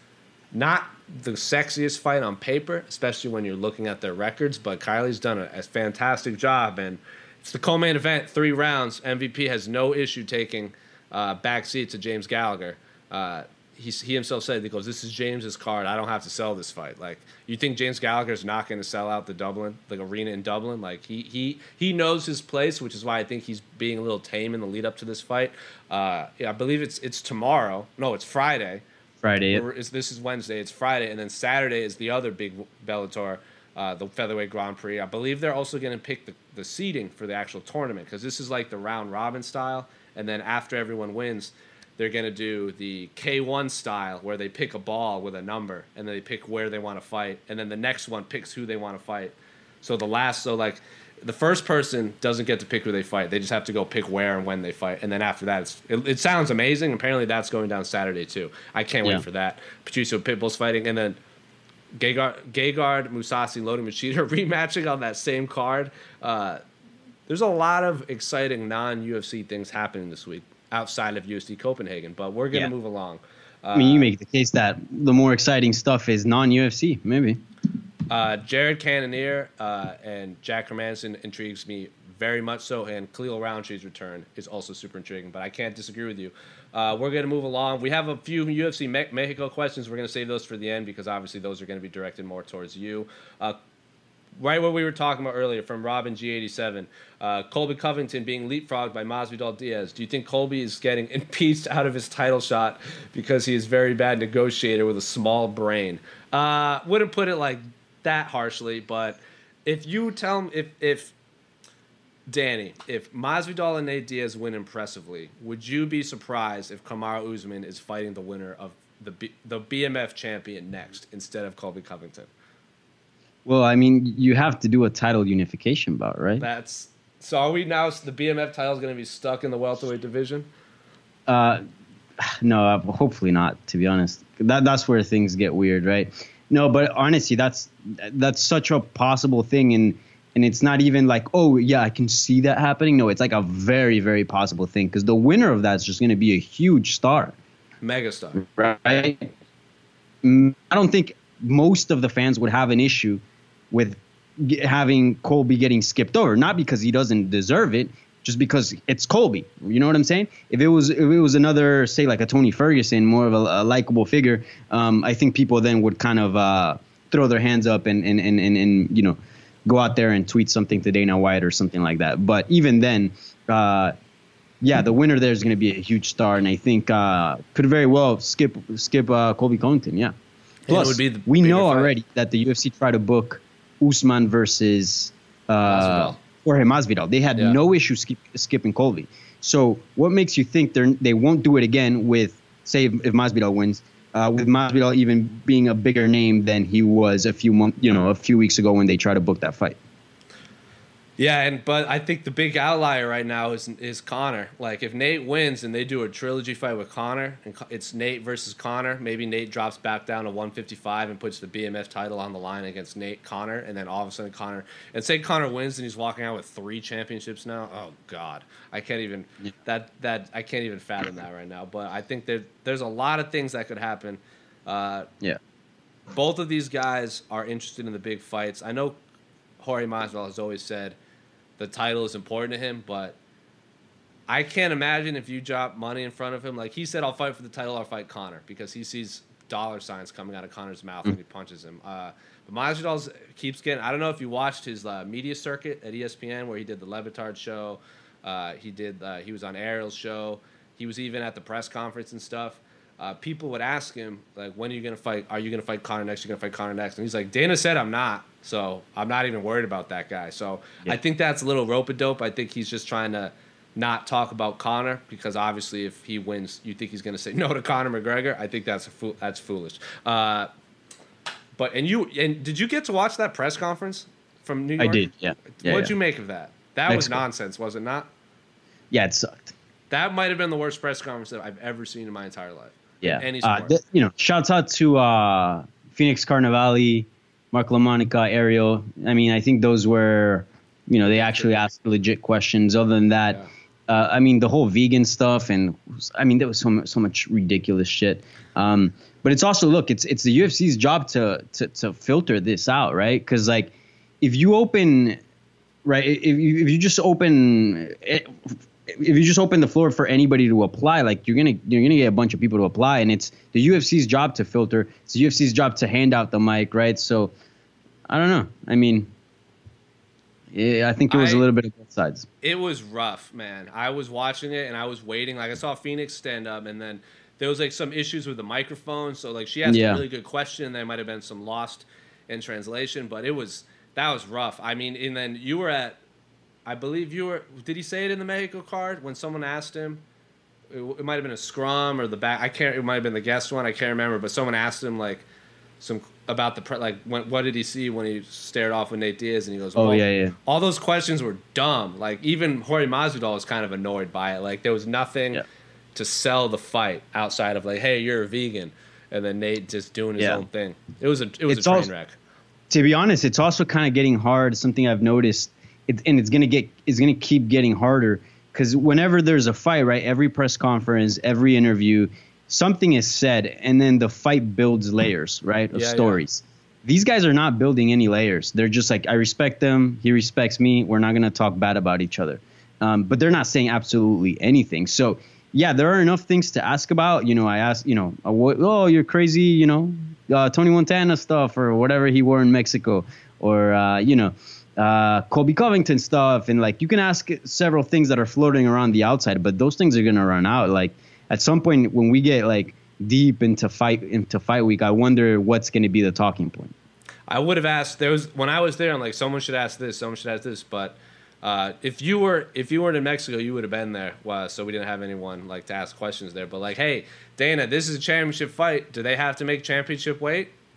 not the sexiest fight on paper, especially when you're looking at their records, but Kylie's done a, a fantastic job, and it's the co-main event, three rounds. M V P has no issue taking uh, back seat to James Gallagher. Uh, he, he himself said, he goes, this is James's card. I don't have to sell this fight. Like, you think James Gallagher's not going to sell out the Dublin, the arena in Dublin? Like, he he he knows his place, which is why I think he's being a little tame in the lead up to this fight. Uh, yeah, I believe it's it's tomorrow. No, it's Friday. Friday. It's, this is Wednesday. It's Friday, and then Saturday is the other big Bellator, uh, the featherweight Grand Prix. I believe they're also going to pick the, the seeding for the actual tournament because this is like the round robin style, and then after everyone wins, they're going to do the K one style where they pick a ball with a number, and then they pick where they want to fight, and then the next one picks who they want to fight. So the last, so like the first person doesn't get to pick who they fight. They just have to go pick where and when they fight. And then after that, it's, it, it sounds amazing. Apparently that's going down Saturday too. I can't yeah. wait for that. Patricio Pitbull's fighting. And then Gegard, Gegard Mousasi, Lota Machida rematching on that same card. Uh, there's a lot of exciting non-U F C things happening this week outside of U F C Copenhagen. But we're going to yeah. move along. Uh, I mean, you make the case that the more exciting stuff is non-U F C, maybe. Uh, Jared Cannonier uh, and Jack Hermanson intrigues me very much so, and Khalil Roundtree's return is also super intriguing, but I can't disagree with you. Uh, we're going to move along. We have a few U F C Me- Mexico questions. We're going to save those for the end because obviously those are going to be directed more towards you. Uh, right what we were talking about earlier from Robin G eighty-seven, uh, Colby Covington being leapfrogged by Masvidal Diaz. Do you think Colby is getting impeached out of his title shot because he is a very bad negotiator with a small brain? Uh, wouldn't put it like that harshly, but if you tell him, if if Danny, if Masvidal and Nate Diaz win impressively, would you be surprised if Kamaru Usman is fighting the winner of the B, the B M F champion next instead of Colby Covington? Well, I mean, you have to do a title unification bout, right? That's So are we now? The B M F title is going to be stuck in the welterweight division? Uh, no, uh, hopefully not. To be honest, that that's where things get weird, right? No, but honestly, that's that's such a possible thing, and and it's not even like, oh yeah, I can see that happening. No, it's like a very very possible thing because the winner of that is just going to be a huge star, megastar, right? I don't think most of the fans would have an issue with having Colby getting skipped over, not because he doesn't deserve it, just because it's Colby. You know what I'm saying? If it was if it was another, say like a Tony Ferguson, more of a, a likable figure, um, I think people then would kind of uh, throw their hands up and and, and and and you know go out there and tweet something to Dana White or something like that. But even then, uh, yeah, the winner there is going to be a huge star, and I think uh, could very well skip skip uh, Colby Covington. Yeah. Plus, it would be the we know fight. already that the U F C tried to book Usman versus uh, Masvidal. Jorge Masvidal. They had Yeah. no issue skip, skipping Colby. So what makes you think they they won't do it again with, say, if, if Masvidal wins, uh, with Masvidal even being a bigger name than he was a few months, you know, a few weeks ago when they tried to book that fight? Yeah, and but I think the big outlier right now is is Conor. Like if Nate wins and they do a trilogy fight with Conor, and it's Nate versus Conor, maybe Nate drops back down to one fifty-five and puts the B M F title on the line against Nate Conor, and then all of a sudden Conor, and say Conor wins and he's walking out with three championships now. Oh God, I can't even yeah. that that I can't even fathom that right now. But I think there there's a lot of things that could happen. Uh, yeah, both of these guys are interested in the big fights. I know Jorge Masvidal has always said the title is important to him, but I can't imagine if you drop money in front of him. Like he said, I'll fight for the title, I'll fight Conor, because he sees dollar signs coming out of Conor's mouth mm-hmm. when he punches him. Uh, but Masvidal keeps getting, I don't know if you watched his uh, media circuit at E S P N where he did the Levitard show. Uh, he did. Uh, he was on Ariel's show. He was even at the press conference and stuff. Uh, people would ask him, like, when are you going to fight? Are you going to fight Conor next? You're going to fight Conor next? And he's like, Dana said I'm not. So I'm not even worried about that guy. So yeah. I think that's a little rope-a-dope. I think he's just trying to not talk about Conor because obviously if he wins, you think he's going to say no to Conor McGregor. I think that's a fo- that's foolish. Uh, but and you and did you get to watch that press conference from New York? I did. Yeah. yeah What'd yeah. you make of that? That Mexico. was nonsense, was it not? Yeah, it sucked. That might have been the worst press conference that I've ever seen in my entire life. Yeah. Any uh, sport. th- you know, shouts out to uh, Phoenix Carnivale, Mark LaMonica, Ariel. I mean, I think those were, you know, they actually asked legit questions. Other than that, yeah. uh, I mean, the whole vegan stuff, and I mean, there was so much, so much ridiculous shit. Um, but it's also, look, it's it's the U F C's job to to, to filter this out, right? Because like, if you open, right, if you, if you just open. It, If you just open the floor for anybody to apply, like you're gonna you're gonna get a bunch of people to apply, and it's the U F C's job to filter. It's the U F C's job to hand out the mic, right? So, I don't know. I mean, yeah, I think it was I, a little bit of both sides. It was rough, man. I was watching it and I was waiting. Like I saw Phoenix stand up, and then there was like some issues with the microphone. So like she asked yeah. a really good question. There might have been some lost in translation, but it was that was rough. I mean, and then you were at. I believe you were. Did he say it in the Mexico card when someone asked him? It, it might have been a scrum or the back. I can't. It might have been the guest one. I can't remember. But someone asked him like some about the pre, like when, what did he see when he stared off with Nate Diaz, and he goes, "Oh well, yeah, yeah." All those questions were dumb. Like even Jorge Masvidal was kind of annoyed by it. Like there was nothing yeah. to sell the fight outside of like, hey, you're a vegan, and then Nate just doing his yeah. own thing. It was a it was it's a train also, wreck. To be honest, it's also kind of getting hard. Something I've noticed. It, and it's gonna get it's gonna keep getting harder because whenever there's a fight, right? Every press conference, every interview, something is said, and then the fight builds layers, right, of yeah, stories. Yeah. These guys are not building any layers. They're just like, I respect them, he respects me. We're not gonna talk bad about each other, um, but they're not saying absolutely anything. So yeah, there are enough things to ask about. You know, I asked, you know, oh, you're crazy, you know, uh, Tony Montana stuff or whatever he wore in Mexico, or uh, you know. Uh, Colby Covington stuff, and like you can ask several things that are floating around the outside, but those things are gonna run out. Like at some point when we get like deep into fight into fight week, I wonder what's gonna be the talking point. I would have asked. There was when I was there, I'm like, someone should ask this, someone should ask this. But uh, if you were if you weren't in Mexico, you would have been there. Well, so we didn't have anyone like to ask questions there. But like, hey, Dana, this is a championship fight. Do they have to make championship weight?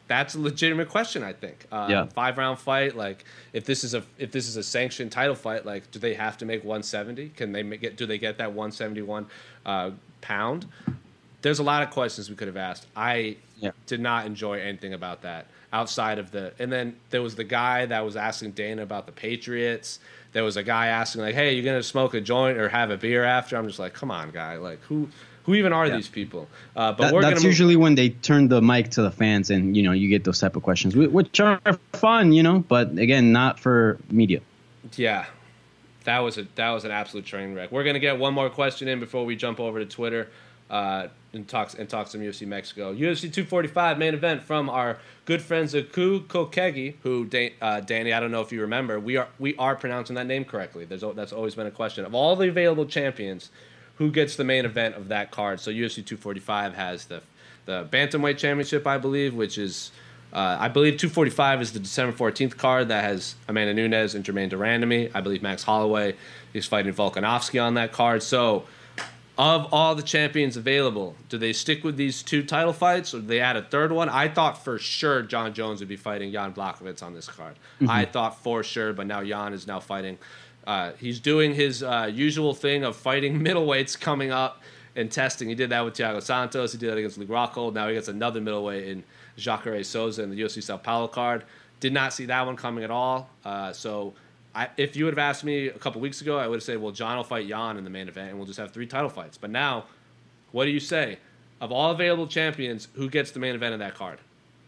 that's a legitimate question. I think. Uh, Yeah. Five round fight. Like, if this is a if this is a sanctioned title fight, like, do they have to make one seventy? Can they make it? Do they get that one seventy-one uh, pound? There's a lot of questions we could have asked. I Yeah. did not enjoy anything about that outside of the. And then there was the guy that was asking Dana about the Patriots. There was a guy asking like, "Hey, you gonna smoke a joint or have a beer after?" I'm just like, "Come on, guy! Like, who, who even are Yeah. these people?" Uh, but That, we're that's gonna move- usually when they turn the mic to the fans, and you know you get those type of questions, wh- which are fun, you know, but again, not for media. Yeah, that was a that was an absolute train wreck. We're gonna get one more question in before we jump over to Twitter uh, and talk and talk some U F C Mexico. U F C two forty-five main event from our good friends Aku Kokegi, who Da- uh, Danny, I don't know if you remember, we are we are pronouncing that name correctly. There's al- that's always been a question of all the available champions, who gets the main event of that card. So U F C two forty-five has the the bantamweight championship, I believe, which is. Uh, I believe two forty-five is the December fourteenth card that has Amanda Nunes and Jermaine Durandamy. I believe Max Holloway is fighting Volkanovski on that card. So, of all the champions available, do they stick with these two title fights or do they add a third one? I thought for sure John Jones would be fighting Jan Blachowicz on this card. Mm-hmm. I thought for sure, but now Jan is now fighting. Uh, he's doing his uh, usual thing of fighting middleweights coming up and testing. He did that with Thiago Santos. He did that against Luke Rockhold. Now he gets another middleweight in Jacare Souza in the U F C Sao Paulo card. Did not see that one coming at all. Uh, so I, if you would have asked me a couple weeks ago, I would have said, well, John will fight Jan in the main event, and we'll just have three title fights. But now, what do you say? Of all available champions, who gets the main event of that card?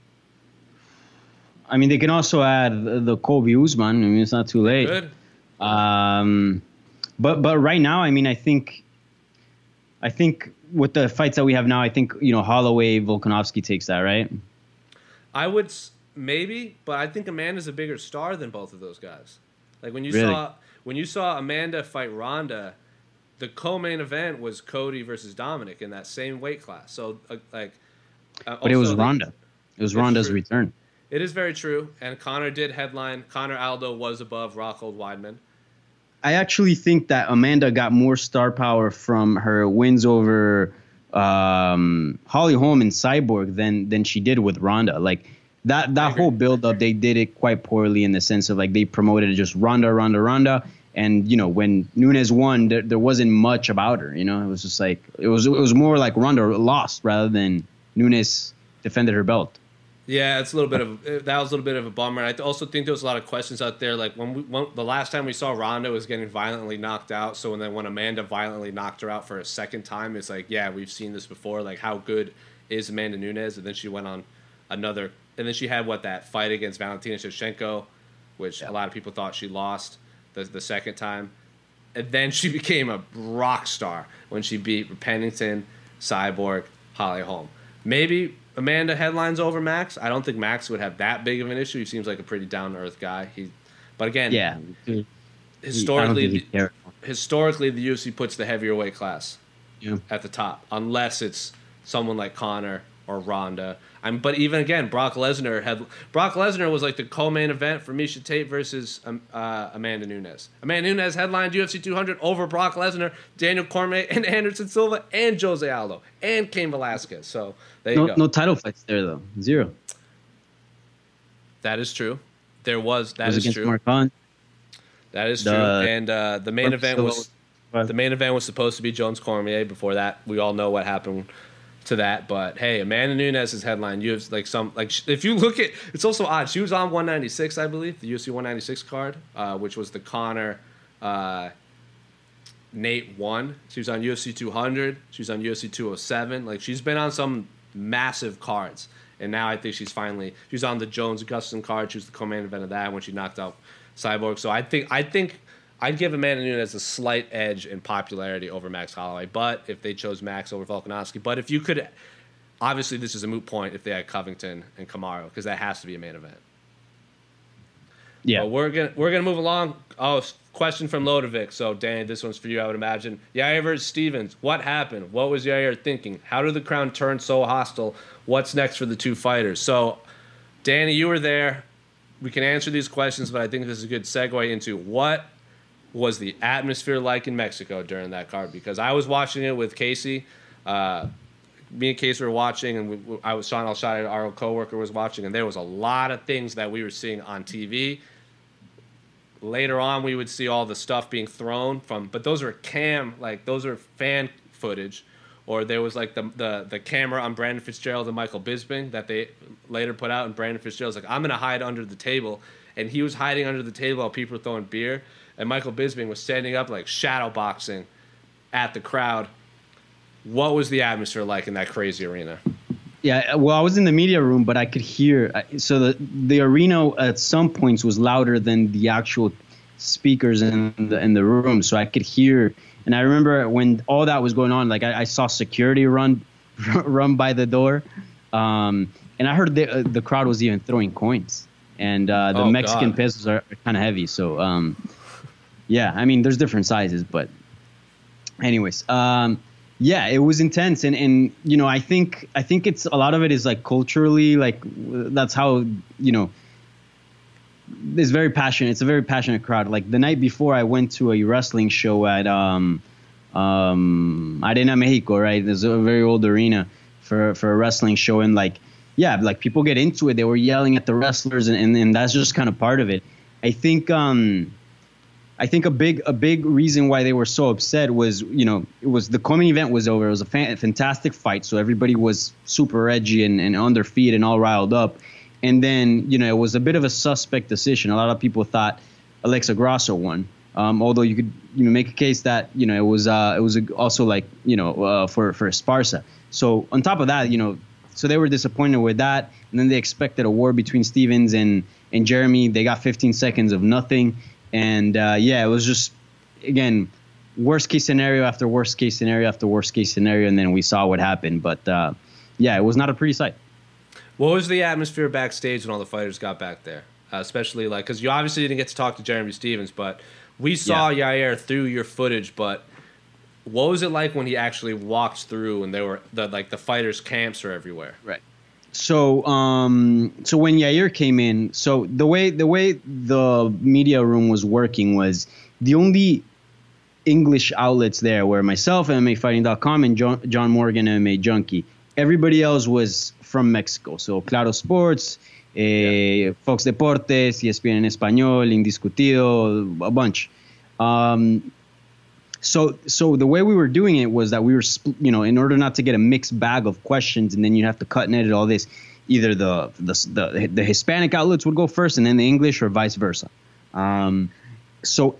I mean, they can also add the, the Kobe Usman. I mean, it's not too late. Good. Um, but but right now, I mean, I think, I think with the fights that we have now, I think you know Holloway, Volkanovski takes that, right? I would s- maybe, but I think Amanda's a bigger star than both of those guys. Like when you Really? saw when you saw Amanda fight Ronda, the co-main event was Cody versus Dominic in that same weight class. So uh, like, uh, But it was also the- Ronda. It was It's Ronda's true. return. It is very true, and Connor did headline. Connor Aldo was above Rockhold Weidman. I actually think that Amanda got more star power from her wins over um, Holly Holm and Cyborg than than she did with Ronda. Like that that agree. whole build up, they did it quite poorly in the sense of like they promoted just Ronda, Ronda, Ronda, and you know when Nunes won, there, there wasn't much about her. You know, it was just like it was it was more like Ronda lost rather than Nunes defended her belt. Yeah, it's a little bit of that was a little bit of a bummer. I also think there was a lot of questions out there. Like when we when, the last time we saw Ronda was getting violently knocked out. So when then when Amanda violently knocked her out for a second time, it's like, yeah, we've seen this before. Like how good is Amanda Nunes? And then she went on another, and then she had what that fight against Valentina Shevchenko, which Yeah. a lot of people thought she lost the the second time, and then she became a rock star when she beat Pennington, Cyborg, Holly Holm. Maybe Amanda headlines over Max. I don't think Max would have that big of an issue. He seems like a pretty down to earth guy. He, but again, Yeah, historically, I don't think he cared. historically, the U F C puts the heavier weight class Yeah. at the top, unless it's someone like Conor or Ronda. I'm, but even again, Brock Lesnar had Brock Lesnar was like the co-main event for Miesha Tate versus um, uh, Amanda Nunes. Amanda Nunes headlined U F C two hundred over Brock Lesnar, Daniel Cormier, and Anderson Silva, and Jose Aldo, and Cain Velasquez. So there you No, go. no title fights there though. Zero. That is true. There was that It was is against true. Mark Hunt. That is The- true. And uh, the main event was the main event was supposed to be Jones Cormier. Before that, we all know what happened to that. But hey, Amanda Nunes is headline. You have like some like sh- if you look at it's also odd. She was on one ninety-six, I believe, the U F C one ninety-six card, uh, which was the Connor uh, Nate one. She was on U F C two hundred. She was on U F C two oh seven. Like she's been on some massive cards. And now I think she's finally she's on the Jones Augustin card. She was the co-main event of that when she knocked out Cyborg. So I think I think I'd give Amanda Nunes a slight edge in popularity over Max Holloway. But if they chose Max over Volkanovski, but if you could, obviously this is a moot point if they had Covington and Kamaru because that has to be a main event. Yeah. But we're gonna we're gonna move along. Oh, question from Lodovic. So Danny, this one's for you, I would imagine. Yair versus Stevens. What happened? What was Yair thinking? How did the crowd turn so hostile? What's next for the two fighters? So, Danny, you were there. We can answer these questions, but I think this is a good segue into what was the atmosphere like in Mexico during that card? Because I was watching it with Casey. Uh, me and Case were watching, and we, we, I was Sean Al-Shadi, our coworker, was watching, and there was a lot of things that we were seeing on T V. Later on, we would see all the stuff being thrown from, but those are cam, like those are fan footage, or there was like the the the camera on Brandon Fitzgerald and Michael Bisping that they later put out, and Brandon Fitzgerald's like, I'm gonna hide under the table, and he was hiding under the table while people were throwing beer, and Michael Bisping was standing up like shadow boxing at the crowd. What was the atmosphere like in that crazy arena? Yeah, well, I was in the media room, but I could hear. So the the arena at some points was louder than the actual speakers in the in the room. So I could hear, and I remember when all that was going on, like I, I saw security run run by the door, um, and I heard the uh, the crowd was even throwing coins, and uh, the oh, Mexican God. pesos are kind of heavy. So um, yeah, I mean, there's different sizes, but anyways. Um, Yeah, it was intense, and, and you know, I think I think it's a lot of it is like culturally, like that's how, you know, it's very passionate. It's a very passionate crowd. Like the night before, I went to a wrestling show at um, um, Arena Mexico, right? There's a very old arena for for a wrestling show, and like yeah, like people get into it. They were yelling at the wrestlers, and and, and that's just kind of part of it. I think. Um, I think a big a big reason why they were so upset was, you know, it was the co-main event was over. It was a fan, fantastic fight, so everybody was super edgy and, and on their feet and all riled up. And then, you know, it was a bit of a suspect decision. A lot of people thought Alexa Grasso won, um, although you could you know make a case that, you know, it was uh, it was also like, you know, uh, for for Esparza. So on top of that, you know, so they were disappointed with that, and then they expected a war between Stevens and and Jeremy. They got fifteen seconds of nothing. And, uh, yeah, it was just, again, worst case scenario after worst case scenario after worst case scenario. And then we saw what happened. But, uh, yeah, it was not a pretty sight. What was the atmosphere backstage when all the fighters got back there? Uh, especially, like, because you obviously didn't get to talk to Jeremy Stevens, but we saw yeah. Yair through your footage. But what was it like when he actually walked through and there were, the like, the fighters' camps are everywhere? Right. So, um, so when Yair came in, so the way the way the media room was working was the only English outlets there were myself, M M A Fighting dot com, and John, John Morgan, M M A Junkie. Everybody else was from Mexico. So Claro Sports, eh, yeah. Fox Deportes, E S P N en Español, Indiscutido, a bunch. Um, So, so the way we were doing it was that we were, you know, in order not to get a mixed bag of questions, and then you have to cut and edit all this, either the the the, the Hispanic outlets would go first, and then the English, or vice versa. Um, so,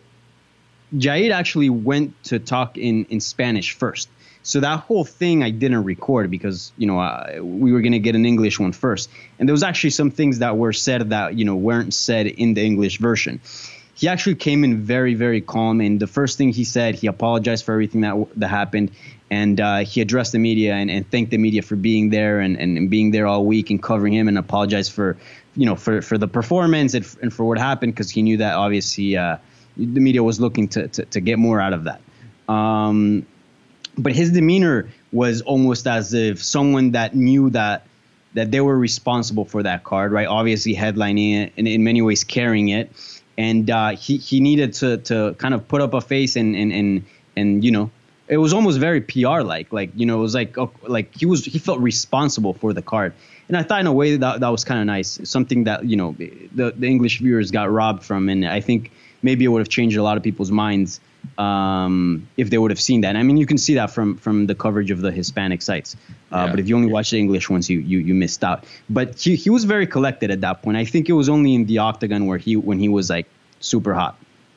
Jair actually went to talk in in Spanish first. So that whole thing I didn't record because, you know, uh, we were gonna get an English one first, and there was actually some things that were said that, you know, weren't said in the English version. He actually came in very, very calm, and the first thing he said, he apologized for everything that that happened, and uh, he addressed the media and, and thanked the media for being there and, and being there all week and covering him, and apologized for, you know, for, for the performance and, and for what happened, because he knew that obviously uh, the media was looking to, to to get more out of that. Um, but his demeanor was almost as if someone that knew that that they were responsible for that card, right? Obviously headlining it and in many ways carrying it. And uh, he, he needed to, to kind of put up a face and, and, and, and, you know, it was almost very P R like, like, you know, it was like, oh, like he was, he felt responsible for the card. And I thought in a way that that was kind of nice. Something that, you know, the, the English viewers got robbed from. And I think maybe it would have changed a lot of people's minds um, if they would have seen that. I mean, you can see that from, from the coverage of the Hispanic sites. Uh, yeah. But if you only watch the English ones, you, you, you missed out. But he, he was very collected at that point. I think it was only in the octagon where he, when he was like super hot.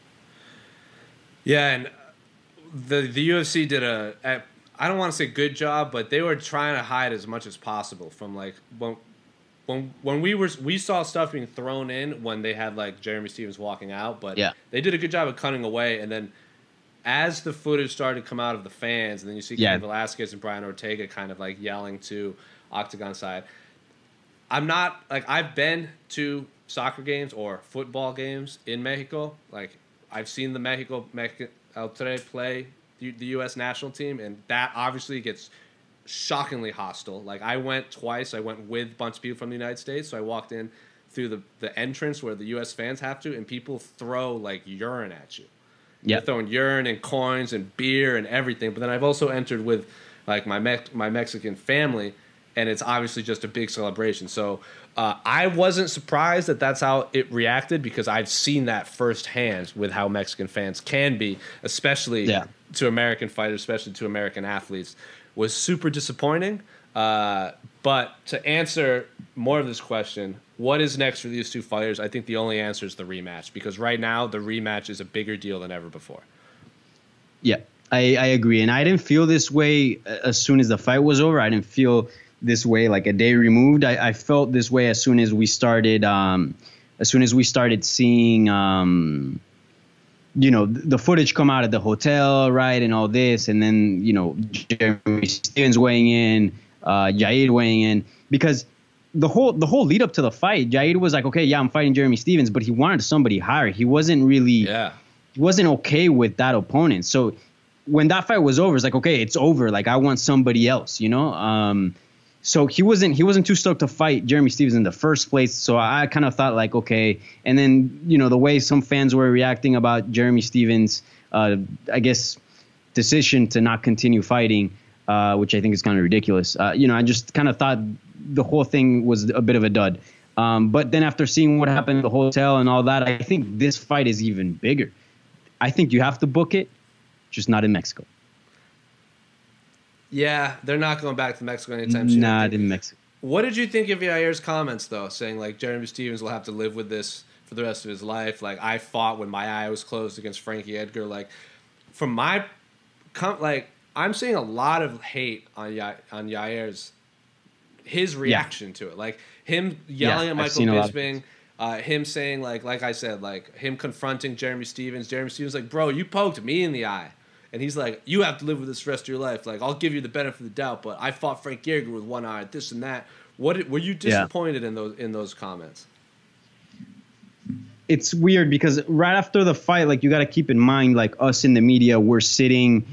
Yeah. And the, the U F C did a, a, I don't want to say good job, but they were trying to hide as much as possible from like, when, when, when we were, we saw stuff being thrown in when they had like Jeremy Stevens walking out, but yeah. they did a good job of cutting away. And then as the footage started to come out of the fans, and then you see yeah. Cain Velasquez and Brian Ortega kind of like yelling to Octagon side. I'm not like, I've been to soccer games or football games in Mexico. Like I've seen the Mexico, Mexico El Tre play the, the U S national team, and that obviously gets shockingly hostile. Like I went twice. I went with a bunch of people from the United States, so I walked in through the, the entrance where the U S fans have to, and people throw like urine at you. Yeah, throwing urine and coins and beer and everything. But then I've also entered with like my Mex- my Mexican family, and it's obviously just a big celebration. So uh, I wasn't surprised that that's how it reacted because I've seen that firsthand with how Mexican fans can be, especially yeah. to American fighters, especially to American athletes, was super disappointing. Uh, but to answer more of this question, what is next for these two fighters? I think the only answer is the rematch because right now the rematch is a bigger deal than ever before. Yeah, I, I agree. And I didn't feel this way as soon as the fight was over. I didn't feel this way like a day removed. I, I felt this way as soon as we started, um, as soon as we started seeing, um, you know, the footage come out of the hotel, right, and all this. And then, you know, Jeremy Stephens weighing in, uh, Jair weighing in, because the whole the whole lead up to the fight, Jair was like, okay, yeah, I'm fighting Jeremy Stephens, but he wanted somebody higher. He wasn't really, yeah, he wasn't okay with that opponent. So when that fight was over, it's like, okay, it's over. Like I want somebody else, you know. Um, so he wasn't he wasn't too stoked to fight Jeremy Stephens in the first place. So I kind of thought like, okay, and then you know the way some fans were reacting about Jeremy Stephens, uh, I guess decision to not continue fighting. Uh, which I think is kind of ridiculous. Uh, you know, I just kind of thought the whole thing was a bit of a dud. Um, but then after seeing what happened at the hotel and all that, I think this fight is even bigger. I think you have to book it, just not in Mexico. Yeah, they're not going back to Mexico anytime soon. Not in Mexico. What did you think of Yair's comments, though, saying, like, Jeremy Stephens will have to live with this for the rest of his life? Like, I fought when my eye was closed against Frankie Edgar. Like, from my, com- like, I'm seeing a lot of hate on Ya- on Yair's, his reaction yeah. to it. Like, him yelling yeah, at Michael Bisping, uh, him saying, like, like I said, like, him confronting Jeremy Stephens. Jeremy Stephens like, bro, you poked me in the eye. And he's like, you have to live with this the rest of your life. Like, I'll give you the benefit of the doubt, but I fought Frank Edgar with one eye, this and that. What were you disappointed yeah. in those in those comments? It's weird because right after the fight, like, you got to keep in mind, like, us in the media, we're sitting...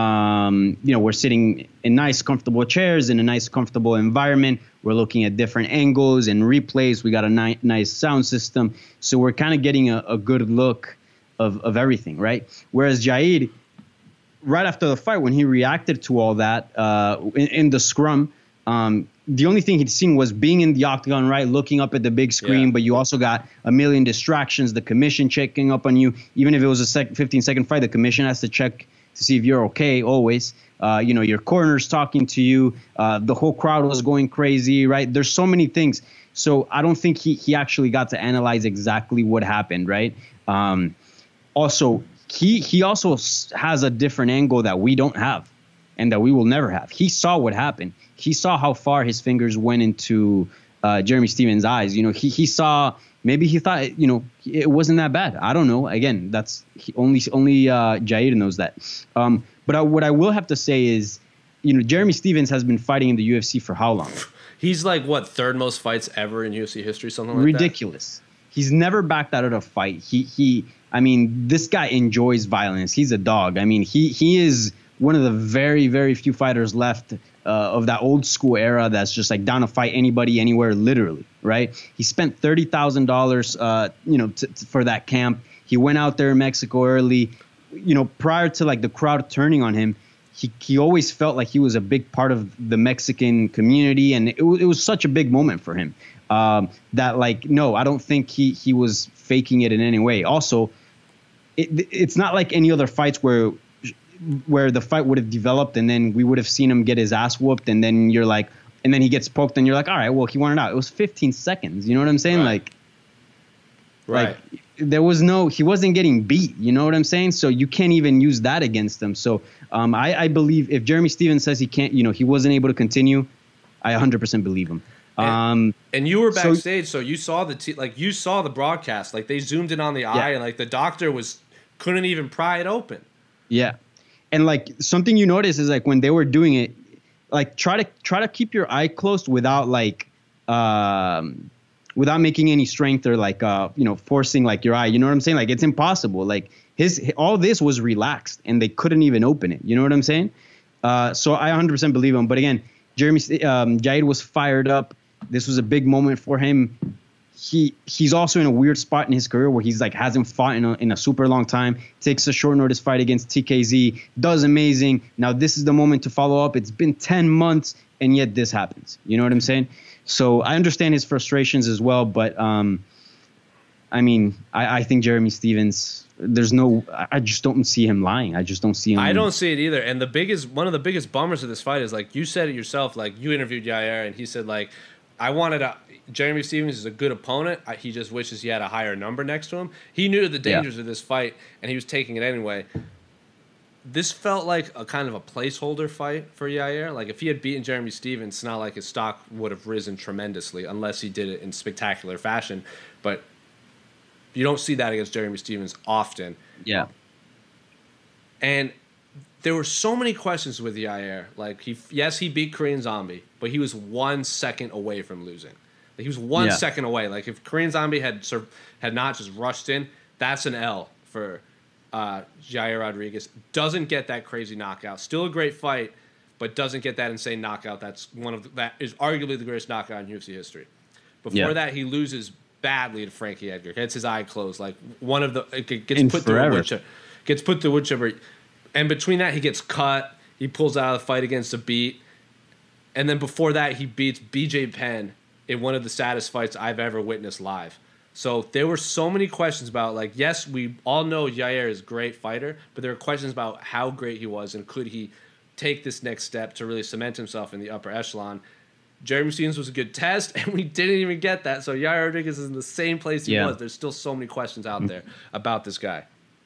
Um, you know, we're sitting in nice, comfortable chairs in a nice, comfortable environment. We're looking at different angles and replays. We got a ni- nice sound system. So we're kind of getting a, a good look of, of everything, right? Whereas Jair, right after the fight, when he reacted to all that uh, in, in the scrum, um, the only thing he'd seen was being in the octagon, right, looking up at the big screen, yeah. but you also got a million distractions, the commission checking up on you. Even if it was a sec- fifteen-second fight, the commission has to check to see if you're okay always. Uh, you know, your corner's talking to you. Uh, the whole crowd was going crazy, right? There's so many things. So I don't think he, he actually got to analyze exactly what happened, right? Um, also, he he also has a different angle that we don't have and that we will never have. He saw what happened. He saw how far his fingers went into uh, Jeremy Stephens' eyes. You know, he he saw... Maybe he thought, you know, it wasn't that bad. I don't know. Again, that's he, only only uh, Jair knows that. Um, but I, what I will have to say is, you know, Jeremy Stephens has been fighting in the U F C for how long? He's like, what, third most fights ever in U F C history, something like Ridiculous. that? Ridiculous. He's never backed out of a fight. He, he, I mean, this guy enjoys violence. He's a dog. I mean, he, he is one of the very, very few fighters left uh, of that old school era that's just like down to fight anybody, anywhere, literally, right? He spent thirty thousand dollars, uh, you know, t- t- for that camp. He went out there in Mexico early, you know, prior to like the crowd turning on him. He he always felt like he was a big part of the Mexican community, and it, w- it was such a big moment for him um, that, like, no, I don't think he he was faking it in any way. Also, it, it's not like any other fights where where the fight would have developed and then we would have seen him get his ass whooped and then you're like, and then he gets poked and you're like, all right, well, he won it out. It was fifteen seconds. You know what I'm saying? Right. Like, right. like there was no, he wasn't getting beat. You know what I'm saying? So you can't even use that against him. So um, I, I believe if Jeremy Stephens says he can't, you know, he wasn't able to continue, I one hundred percent believe him. And, um, and you were backstage, so, so you saw the t- like you saw the broadcast. Like they zoomed in on the eye, yeah. and like the doctor was couldn't even pry it open. Yeah. And like something you notice is like when they were doing it, like try to try to keep your eye closed without like um, without making any strength or like uh, you know, forcing like your eye. You know what I'm saying? Like it's impossible. Like his all this was relaxed and they couldn't even open it. You know what I'm saying? Uh, so I one hundred percent believe him. But again, Jeremy um, Jair was fired up. This was a big moment for him. he he's also in a weird spot in his career where he's like hasn't fought in a, in a super long time. Takes a short notice fight against T K Z, does amazing. Now this is the moment to follow up. It's been ten months and yet this happens. You know what I'm saying? So I understand his frustrations as well, but um, I mean, I, I think Jeremy Stephens. There's no, I just don't see him lying. I just don't see him. I don't see it either. And the biggest, one of the biggest bummers of this fight is like you said it yourself. Like you interviewed Yair, and he said like, I wanted a Jeremy Stephens is a good opponent. I, he just wishes he had a higher number next to him. He knew the dangers yeah. of this fight, and he was taking it anyway. This felt like a kind of a placeholder fight for Yair. Like if he had beaten Jeremy Stephens, it's not like his stock would have risen tremendously unless he did it in spectacular fashion. But you don't see that against Jeremy Stephens often. Yeah. And there were so many questions with Yair. Like, he, yes, he beat Korean Zombie, but he was one second away from losing. Like, he was one yeah. second away. Like, if Korean Zombie had had not just rushed in, that's an L for uh, Yair Rodriguez. Doesn't get that crazy knockout. Still a great fight, but doesn't get that insane knockout. That's one of the, that is arguably the greatest knockout in U F C history. Before yeah. that, he loses badly to Frankie Edgar. Gets his eye closed. Like one of the it gets in put forever. through a wood chipper. Gets put through a wood chipper. And between that, he gets cut. He pulls out of the fight against a beat. And then before that, he beats B J Penn in one of the saddest fights I've ever witnessed live. So there were so many questions about, like, yes, we all know Yair is a great fighter, but there were questions about how great he was and could he take this next step to really cement himself in the upper echelon. Jeremy Stephens was a good test, and we didn't even get that. So Yair Rodriguez is in the same place he yeah. was. There's still so many questions out there about this guy.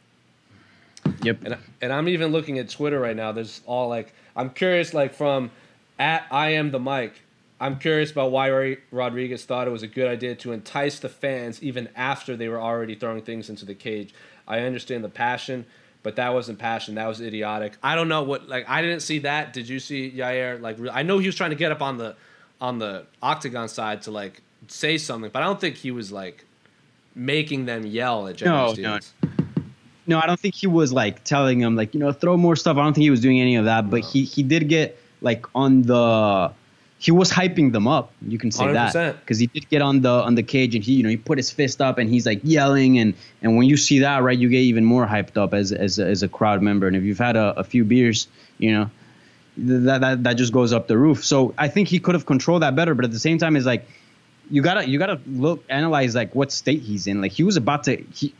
Yep. And, and I'm even looking at Twitter right now. There's all, like, I'm curious, like, from at I am the Mike, I'm curious about why Rodriguez thought it was a good idea to entice the fans even after they were already throwing things into the cage. I understand the passion, but that wasn't passion. That was idiotic. I don't know what, like, I didn't see that. Did you see Yair? Like, I know he was trying to get up on the on the octagon side to, like, say something, but I don't think he was, like, making them yell at Jeremy no, Stephens. No. No, I don't think he was, like, telling him, like, you know, throw more stuff. I don't think he was doing any of that, but no. he, he did get, like, on the... He was hyping them up. You can say one hundred percent. That because he did get on the on the cage and he, you know, he put his fist up and he's like yelling and and when you see that, right, you get even more hyped up as as as a crowd member. And if you've had a, a few beers, you know, that that that just goes up the roof. So I think he could have controlled that better. But at the same time, it's like you gotta you gotta look analyze like what state he's in. Like he was about to he.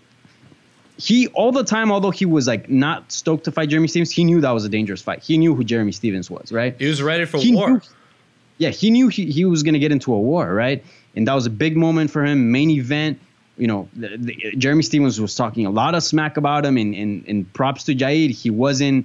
He all the time, although he was like not stoked to fight Jeremy Stephens, he knew that was a dangerous fight. He knew who Jeremy Stephens was, right? He was ready for he war. Knew, Yeah, he knew he, he was going to get into a war, right? And that was a big moment for him, main event. You know, the, the, Jeremy Stephens was talking a lot of smack about him, and, and, and props to Jair. He wasn't,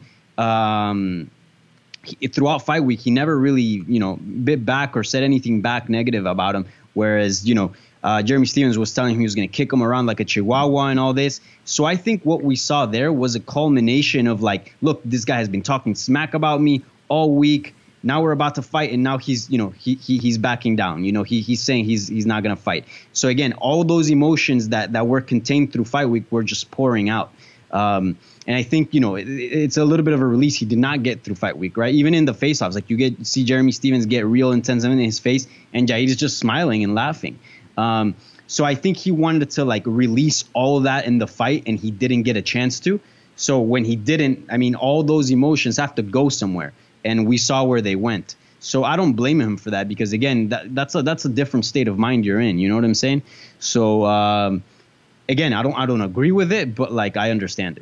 um, he, throughout fight week, he never really, you know, bit back or said anything back negative about him. Whereas, you know, uh, Jeremy Stephens was telling him he was going to kick him around like a chihuahua and all this. So I think what we saw there was a culmination of like, look, this guy has been talking smack about me all week. Now we're about to fight, and now he's, you know, he, he he's backing down. You know, he he's saying he's he's not gonna fight. So again, all those emotions that that were contained through fight week were just pouring out. Um, and I think, you know, it, it's a little bit of a release he did not get through fight week, right? Even in the face-offs, like you get see Jeremy Stephens get real intense in his face, and Jair is just smiling and laughing. Um, so I think he wanted to like release all of that in the fight, and he didn't get a chance to. So when he didn't, I mean, all those emotions have to go somewhere. And we saw where they went. So I don't blame him for that because, again, that, that's a that's a different state of mind you're in. You know what I'm saying? So, um, again, I don't I don't agree with it, but, like, I understand it.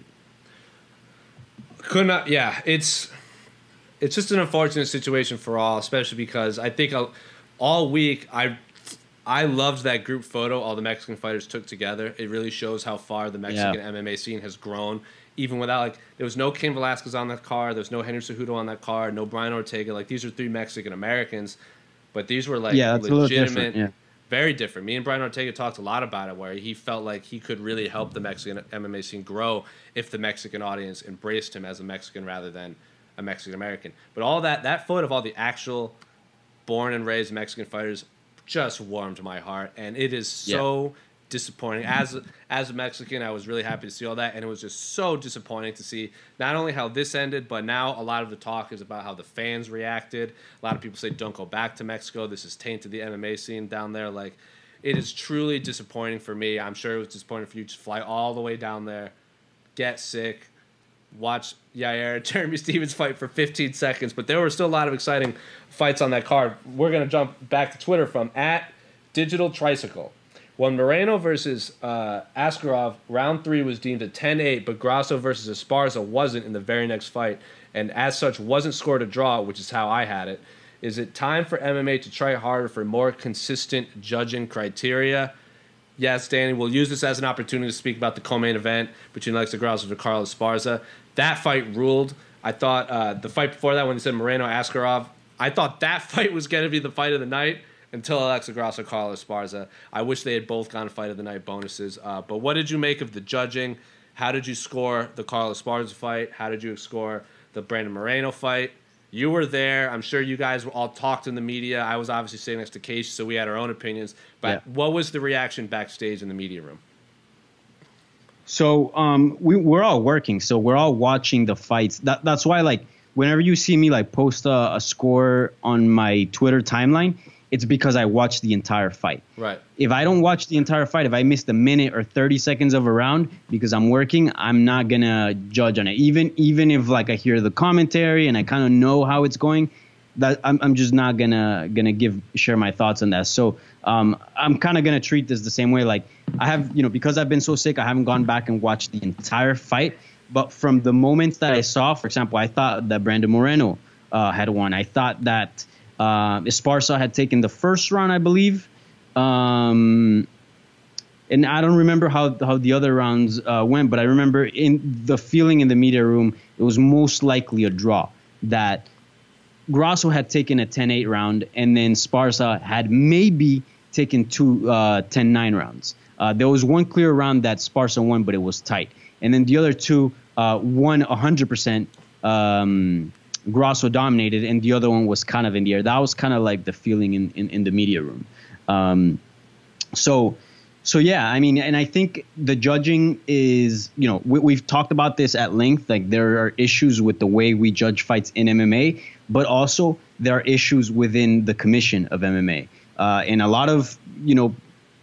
Could not, yeah. It's it's just an unfortunate situation for all, especially because I think I'll, all week I I loved that group photo all the Mexican fighters took together. It really shows how far the Mexican yeah. M M A scene has grown. Even without, like, there was no Cain Velasquez on that card. There was no Henry Cejudo on that card. No Brian Ortega. Like, these are three Mexican Americans. But these were, like, yeah, that's legitimate, a little different, yeah. very different. Me and Brian Ortega talked a lot about it, where he felt like he could really help the Mexican M M A scene grow if the Mexican audience embraced him as a Mexican rather than a Mexican American. But all that, that photo of all the actual born and raised Mexican fighters just warmed my heart. And it is so... Yeah. disappointing. As as a Mexican, I was really happy to see all that, and it was just so disappointing to see not only how this ended, but now a lot of the talk is about how the fans reacted. A lot of people say, don't go back to Mexico. This has tainted the M M A scene down there. Like, It is truly disappointing for me. I'm sure it was disappointing for you to fly all the way down there, get sick, watch Yair and Jeremy Stephens fight for fifteen seconds. But there were still a lot of exciting fights on that card. We're going to jump back to Twitter from at Digital Tricycle. When Moreno versus uh, Askarov, round three was deemed a ten eight, but Grasso versus Esparza wasn't in the very next fight, and as such wasn't scored a draw, which is how I had it. Is it time for M M A to try harder for more consistent judging criteria? Yes, Danny, we'll use this as an opportunity to speak about the co-main event between Alexa Grasso and Carlos Esparza. That fight ruled. I thought uh, the fight before that, when they said Moreno-Askarov, I thought that fight was going to be the fight of the night until Alexa Grasso and Carlos Esparza. I wish they had both gone fight of the night bonuses. Uh, but what did you make of the judging? How did you score the Carlos Esparza fight? How did you score the Brandon Moreno fight? You were there. I'm sure you guys were all talked in the media. I was obviously sitting next to Casey, so we had our own opinions. But yeah. What was the reaction backstage in the media room? So um, we, we're all working, so we're all watching the fights. That, that's why, like, whenever you see me like post a, a score on my Twitter timeline, it's because I watched the entire fight. Right. If I don't watch the entire fight, if I missed a minute or thirty seconds of a round because I'm working, I'm not gonna judge on it. Even even if like I hear the commentary and I kind of know how it's going, that I'm I'm just not gonna gonna give share my thoughts on that. So um, I'm kind of gonna treat this the same way. Like I have, you know, because I've been so sick, I haven't gone back and watched the entire fight. But from the moments that I saw, for example, I thought that Brandon Moreno uh, had won. I thought that uh, Esparza had taken the first round, I believe. Um, and I don't remember how how the other rounds uh, went, but I remember in the feeling in the media room, it was most likely a draw. That Grasso had taken a ten eight round, and then Esparza had maybe taken two uh, ten nine rounds. Uh, there was one clear round that Esparza won, but it was tight. And then the other two, uh, one one hundred percent um, Grasso dominated, and the other one was kind of in the air. That was kind of like the feeling in, in, in the media room. Um, so, so yeah, I mean, and I think the judging is, you know, we, we've talked about this at length. Like there are issues with the way we judge fights in M M A, but also there are issues within the commission of M M A. Uh, and a lot of, you know,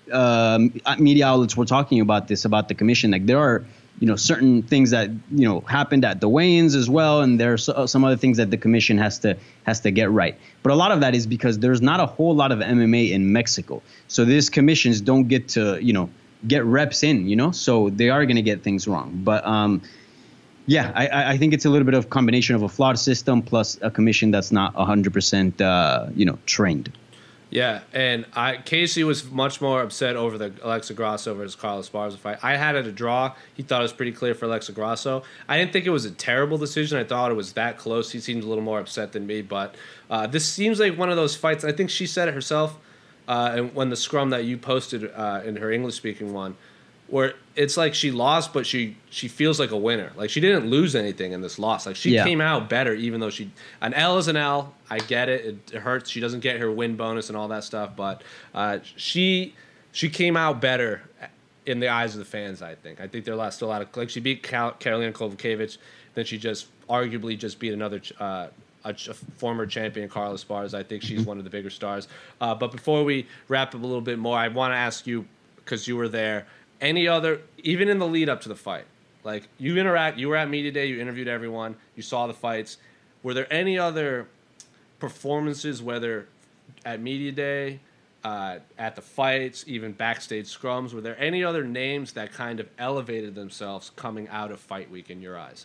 um, media outlets were talking about this, about the commission. Like there are, you know, certain things that, you know, happened at the weigh-ins as well. And there are so, some other things that the commission has to has to get right. But a lot of that is because there's not a whole lot of M M A in Mexico. So these commissions don't get to, you know, get reps in, you know, so they are going to get things wrong. But um, yeah, I, I think it's a little bit of combination of a flawed system plus a commission that's not one hundred percent, uh, you know, trained. Yeah, and I Casey was much more upset over the Alexa Grasso versus Carlos Esparza fight. I had it a draw. He thought it was pretty clear for Alexa Grasso. I didn't think it was a terrible decision. I thought it was that close. He seemed a little more upset than me, but uh, this seems like one of those fights. I think she said it herself uh, and when the scrum that you posted uh, in her English-speaking one, where it's like she lost, but she she feels like a winner. Like she didn't lose anything in this loss. Like she yeah. came out better, even though she an L is an L. I get it. It, it hurts. She doesn't get her win bonus and all that stuff, but uh, she she came out better in the eyes of the fans. I think. I think there are still a lot of like she beat Cal, Karolina Kowalkiewicz, then she just arguably just beat another. Uh, A, a former champion, Carlos Esparza. I think she's one of the bigger stars. Uh, but before we wrap up a little bit more, I want to ask you, because you were there, any other, even in the lead up to the fight, like you interact, you were at Media Day, you interviewed everyone, you saw the fights. Were there any other performances, whether at Media Day, uh, at the fights, even backstage scrums, were there any other names that kind of elevated themselves coming out of fight week in your eyes?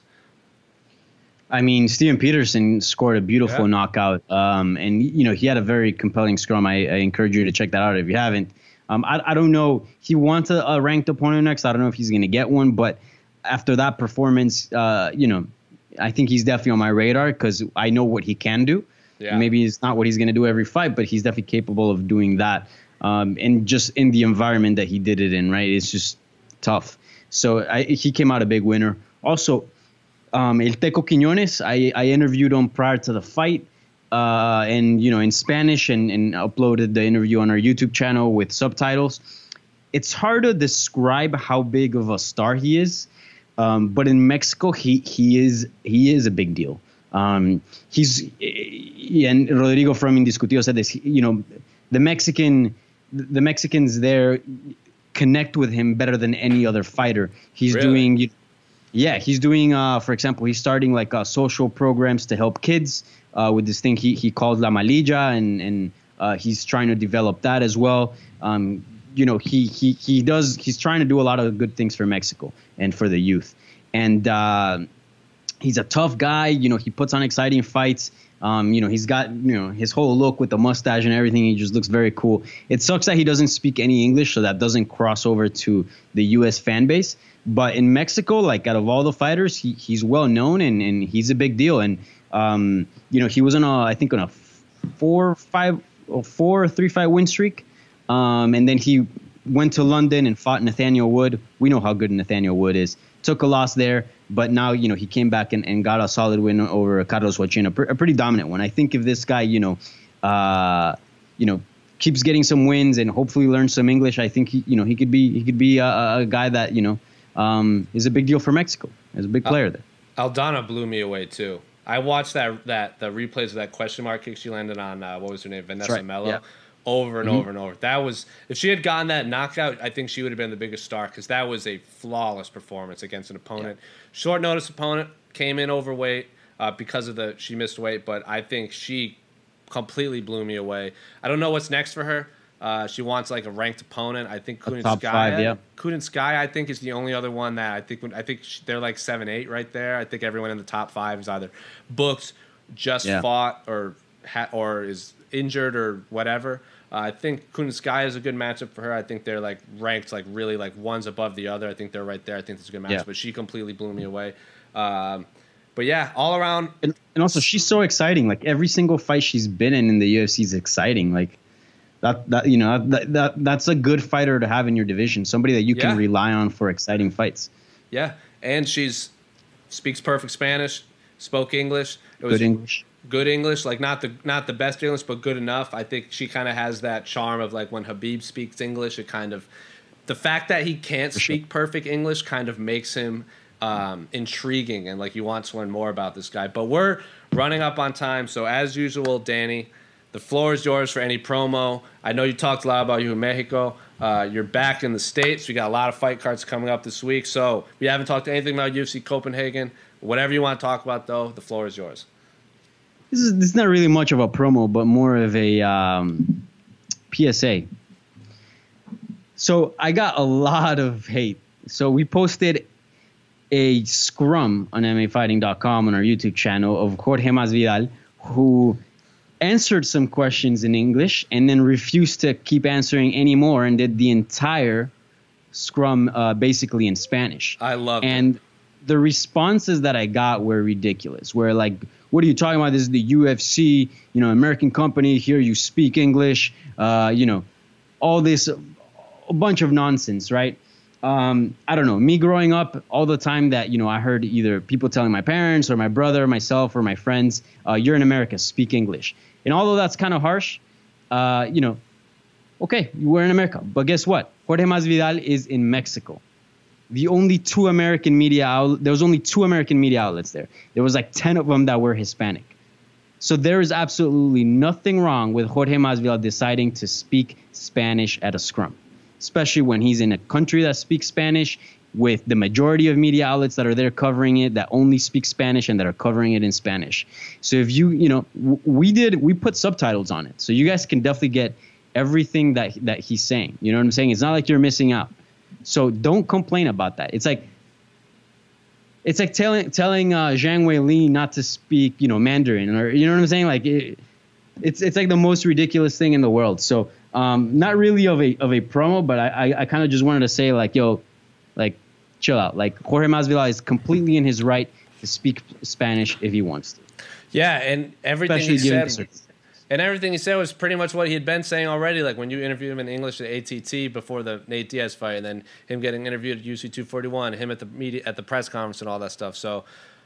I mean, Steven Peterson scored a beautiful yeah. knockout, um, and you know he had a very compelling scrum. I, I encourage you to check that out if you haven't. Um, I, I don't know. He wants a, a ranked opponent next. I don't know if he's going to get one, but after that performance, uh, you know, I think he's definitely on my radar because I know what he can do. Yeah. Maybe it's not what he's going to do every fight, but he's definitely capable of doing that. Um, and just in the environment that he did it in, right? It's just tough. So I, he came out a big winner. Also, um, El Teco Quiñones, I, I interviewed him prior to the fight. Uh, and, you know, in Spanish and, and uploaded the interview on our YouTube channel with subtitles. It's hard to describe how big of a star he is. Um, but in Mexico, he he is he is a big deal. Um, he's and Rodrigo from Indiscutido said this, you know, the Mexican the Mexicans there connect with him better than any other fighter. He's Really? doing, yeah, he's doing, uh, for example, he's starting like uh, social programs to help kids uh, with this thing he, he calls La Malilla, and, and uh, he's trying to develop that as well. Um, you know, he, he, he does, he's trying to do a lot of good things for Mexico and for the youth. And uh, he's a tough guy. You know, he puts on exciting fights. Um, you know, he's got, you know, his whole look with the mustache and everything. He just looks very cool. It sucks that he doesn't speak any English, so that doesn't cross over to the U S fan base. But in Mexico, like out of all the fighters, he, he's well known, and, and he's a big deal. And, um, you know, he was on a, I think on a four, five, or four or three fight win streak. Um, and then he went to London and fought Nathaniel Wood. We know how good Nathaniel Wood is. Took a loss there, but now, you know, he came back and, and got a solid win over Carlos Joaquin, a, pr- a pretty dominant one. I think if this guy, you know, uh, you know, keeps getting some wins and hopefully learns some English, I think he, you know, he could be he could be a, a guy that, you know, um, is a big deal for Mexico. Is a big player there. Aldana blew me away too. I watched that that the replays of that question mark kick she landed on. Uh, what was her name? Vanessa right. Mello. Yeah. Over and Mm-hmm. over and over. That was, if she had gotten that knockout, I think she would have been the biggest star, because that was a flawless performance against an opponent. Yeah. Short notice opponent, came in overweight uh, because of the she missed weight, but I think she completely blew me away. I don't know what's next for her. Uh, she wants like a ranked opponent. I think top five, yeah. Kuninskaya, I think, is the only other one that I think I think she, they're like seven eight right there. I think everyone in the top five is either booked, just yeah. fought, or ha- or is injured or whatever. Uh, I think Kuninskaya is a good matchup for her. I think they're like ranked like really like one's above the other. I think they're right there. I think it's a good matchup, yeah. but she completely blew me away. Um, but yeah, all around. And, and also, she's so exciting. Like every single fight she's been in in the U F C is exciting. Like that, that you know, that, that that's a good fighter to have in your division. Somebody that you can yeah. rely on for exciting fights. Yeah, and she's speaks perfect Spanish, spoke English. It was good English. Good English, like not the not the best English, but good enough. I think she kind of has that charm of like when Khabib speaks English, it kind of, the fact that he can't For speak sure. perfect English kind of makes him um, intriguing, and like you want to learn more about this guy. But we're running up on time, so as usual, Danny, the floor is yours for any promo. I know you talked a lot about you in Mexico. Uh, you're back in the States. We got a lot of fight cards coming up this week, so we haven't talked anything about U F C Copenhagen. Whatever you want to talk about, though, the floor is yours. This is, this is not really much of a promo, but more of a um, P S A. So I got a lot of hate. So we posted a scrum on M M A Fighting dot com on our YouTube channel of Jorge Masvidal, who answered some questions in English and then refused to keep answering anymore and did the entire scrum uh, basically in Spanish. I love it. And the responses that I got were ridiculous. Where like, what are you talking about? This is the U F C, you know, American company. Here you speak English, uh, you know, all this, a bunch of nonsense, right? Um, I don't know. Me growing up, all the time that, you know, I heard either people telling my parents or my brother, myself, or my friends, uh, you're in America, speak English. And although that's kind of harsh, uh, you know, okay, we're in America. But guess what? Jorge Masvidal is in Mexico. The only two American media out, there was only two American media outlets there. There was like ten of them that were Hispanic. So there is absolutely nothing wrong with Jorge Masvidal deciding to speak Spanish at a scrum, especially when he's in a country that speaks Spanish, with the majority of media outlets that are there covering it that only speak Spanish and that are covering it in Spanish. So if you, you know, w- we did, we put subtitles on it. So you guys can definitely get everything that that he's saying. You know what I'm saying? It's not like you're missing out. So don't complain about that. It's like it's like telling telling uh, Zhang Weili not to speak, you know, Mandarin, or you know what I'm saying? Like it, it's it's like the most ridiculous thing in the world. So um, not really of a of a promo, but I I, I kind of just wanted to say like, yo, like chill out. Like Jorge Masvidal is completely in his right to speak Spanish if he wants to. Yeah, and everything Especially he said. And everything he said was pretty much what he had been saying already. Like when you interviewed him in English at A T T before the Nate Diaz fight, and then him getting interviewed at U F C two forty-one, him at the media at the press conference and all that stuff. So,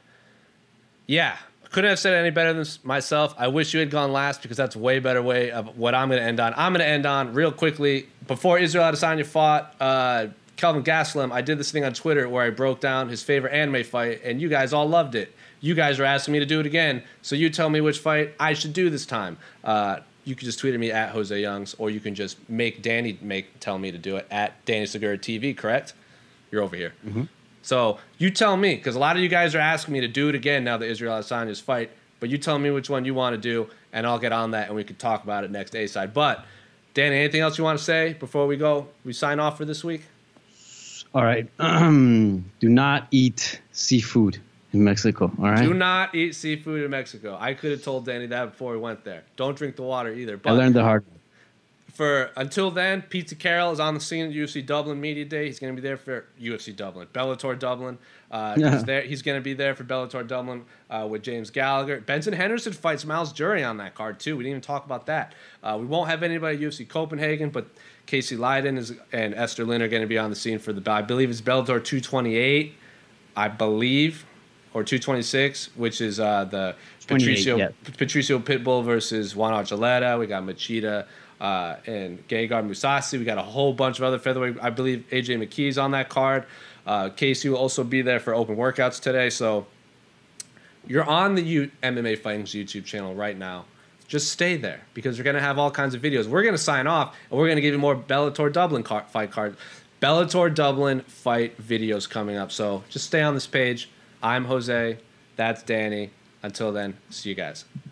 yeah, couldn't have said it any better than myself. I wish you had gone last, because that's a way better way of what I'm going to end on. I'm going to end on real quickly before Israel Adesanya fought uh, Kelvin Gastelum. I did this thing on Twitter where I broke down his favorite anime fight, and you guys all loved it. You guys are asking me to do it again, so you tell me which fight I should do this time. Uh, you can just tweet at me at Jose Youngs, or you can just make Danny make tell me to do it at Danny Segura T V, correct? You're over here. Mm-hmm. So you tell me, because a lot of you guys are asking me to do it again now that Israel Adesanya's fight, but you tell me which one you want to do, and I'll get on that, and we can talk about it next A-side. But, Danny, anything else you want to say before we go? We sign off for this week? All right. Um, do not eat seafood in Mexico, all right? Do not eat seafood in Mexico. I could have told Danny that before we went there. Don't drink the water either. But I learned the hard way. For until then, Pete Carroll is on the scene at U F C Dublin Media Day. He's going to be there for U F C Dublin, Bellator Dublin. Uh, Yeah. He's there. He's going to be there for Bellator Dublin uh, with James Gallagher. Benson Henderson fights Miles Jury on that card too. We didn't even talk about that. Uh, we won't have anybody at U F C Copenhagen, but Casey Leiden is and Esther Lynn are going to be on the scene for the. I believe it's Bellator two twenty-eight. I believe. Or two twenty-six, which is uh, the Patricio yeah. Patricio Pitbull versus Juan Archuleta. We got Machida uh, and Gegard Mousasi. We got a whole bunch of other featherweight. I believe A J McKee's on that card. Uh, Casey will also be there for open workouts today. So you're on the U- M M A Fighting's YouTube channel right now. Just stay there because we're going to have all kinds of videos. We're going to sign off, and we're going to give you more Bellator Dublin car- fight cards. Bellator Dublin fight videos coming up. So just stay on this page. I'm Jose. That's Danny. Until then, see you guys.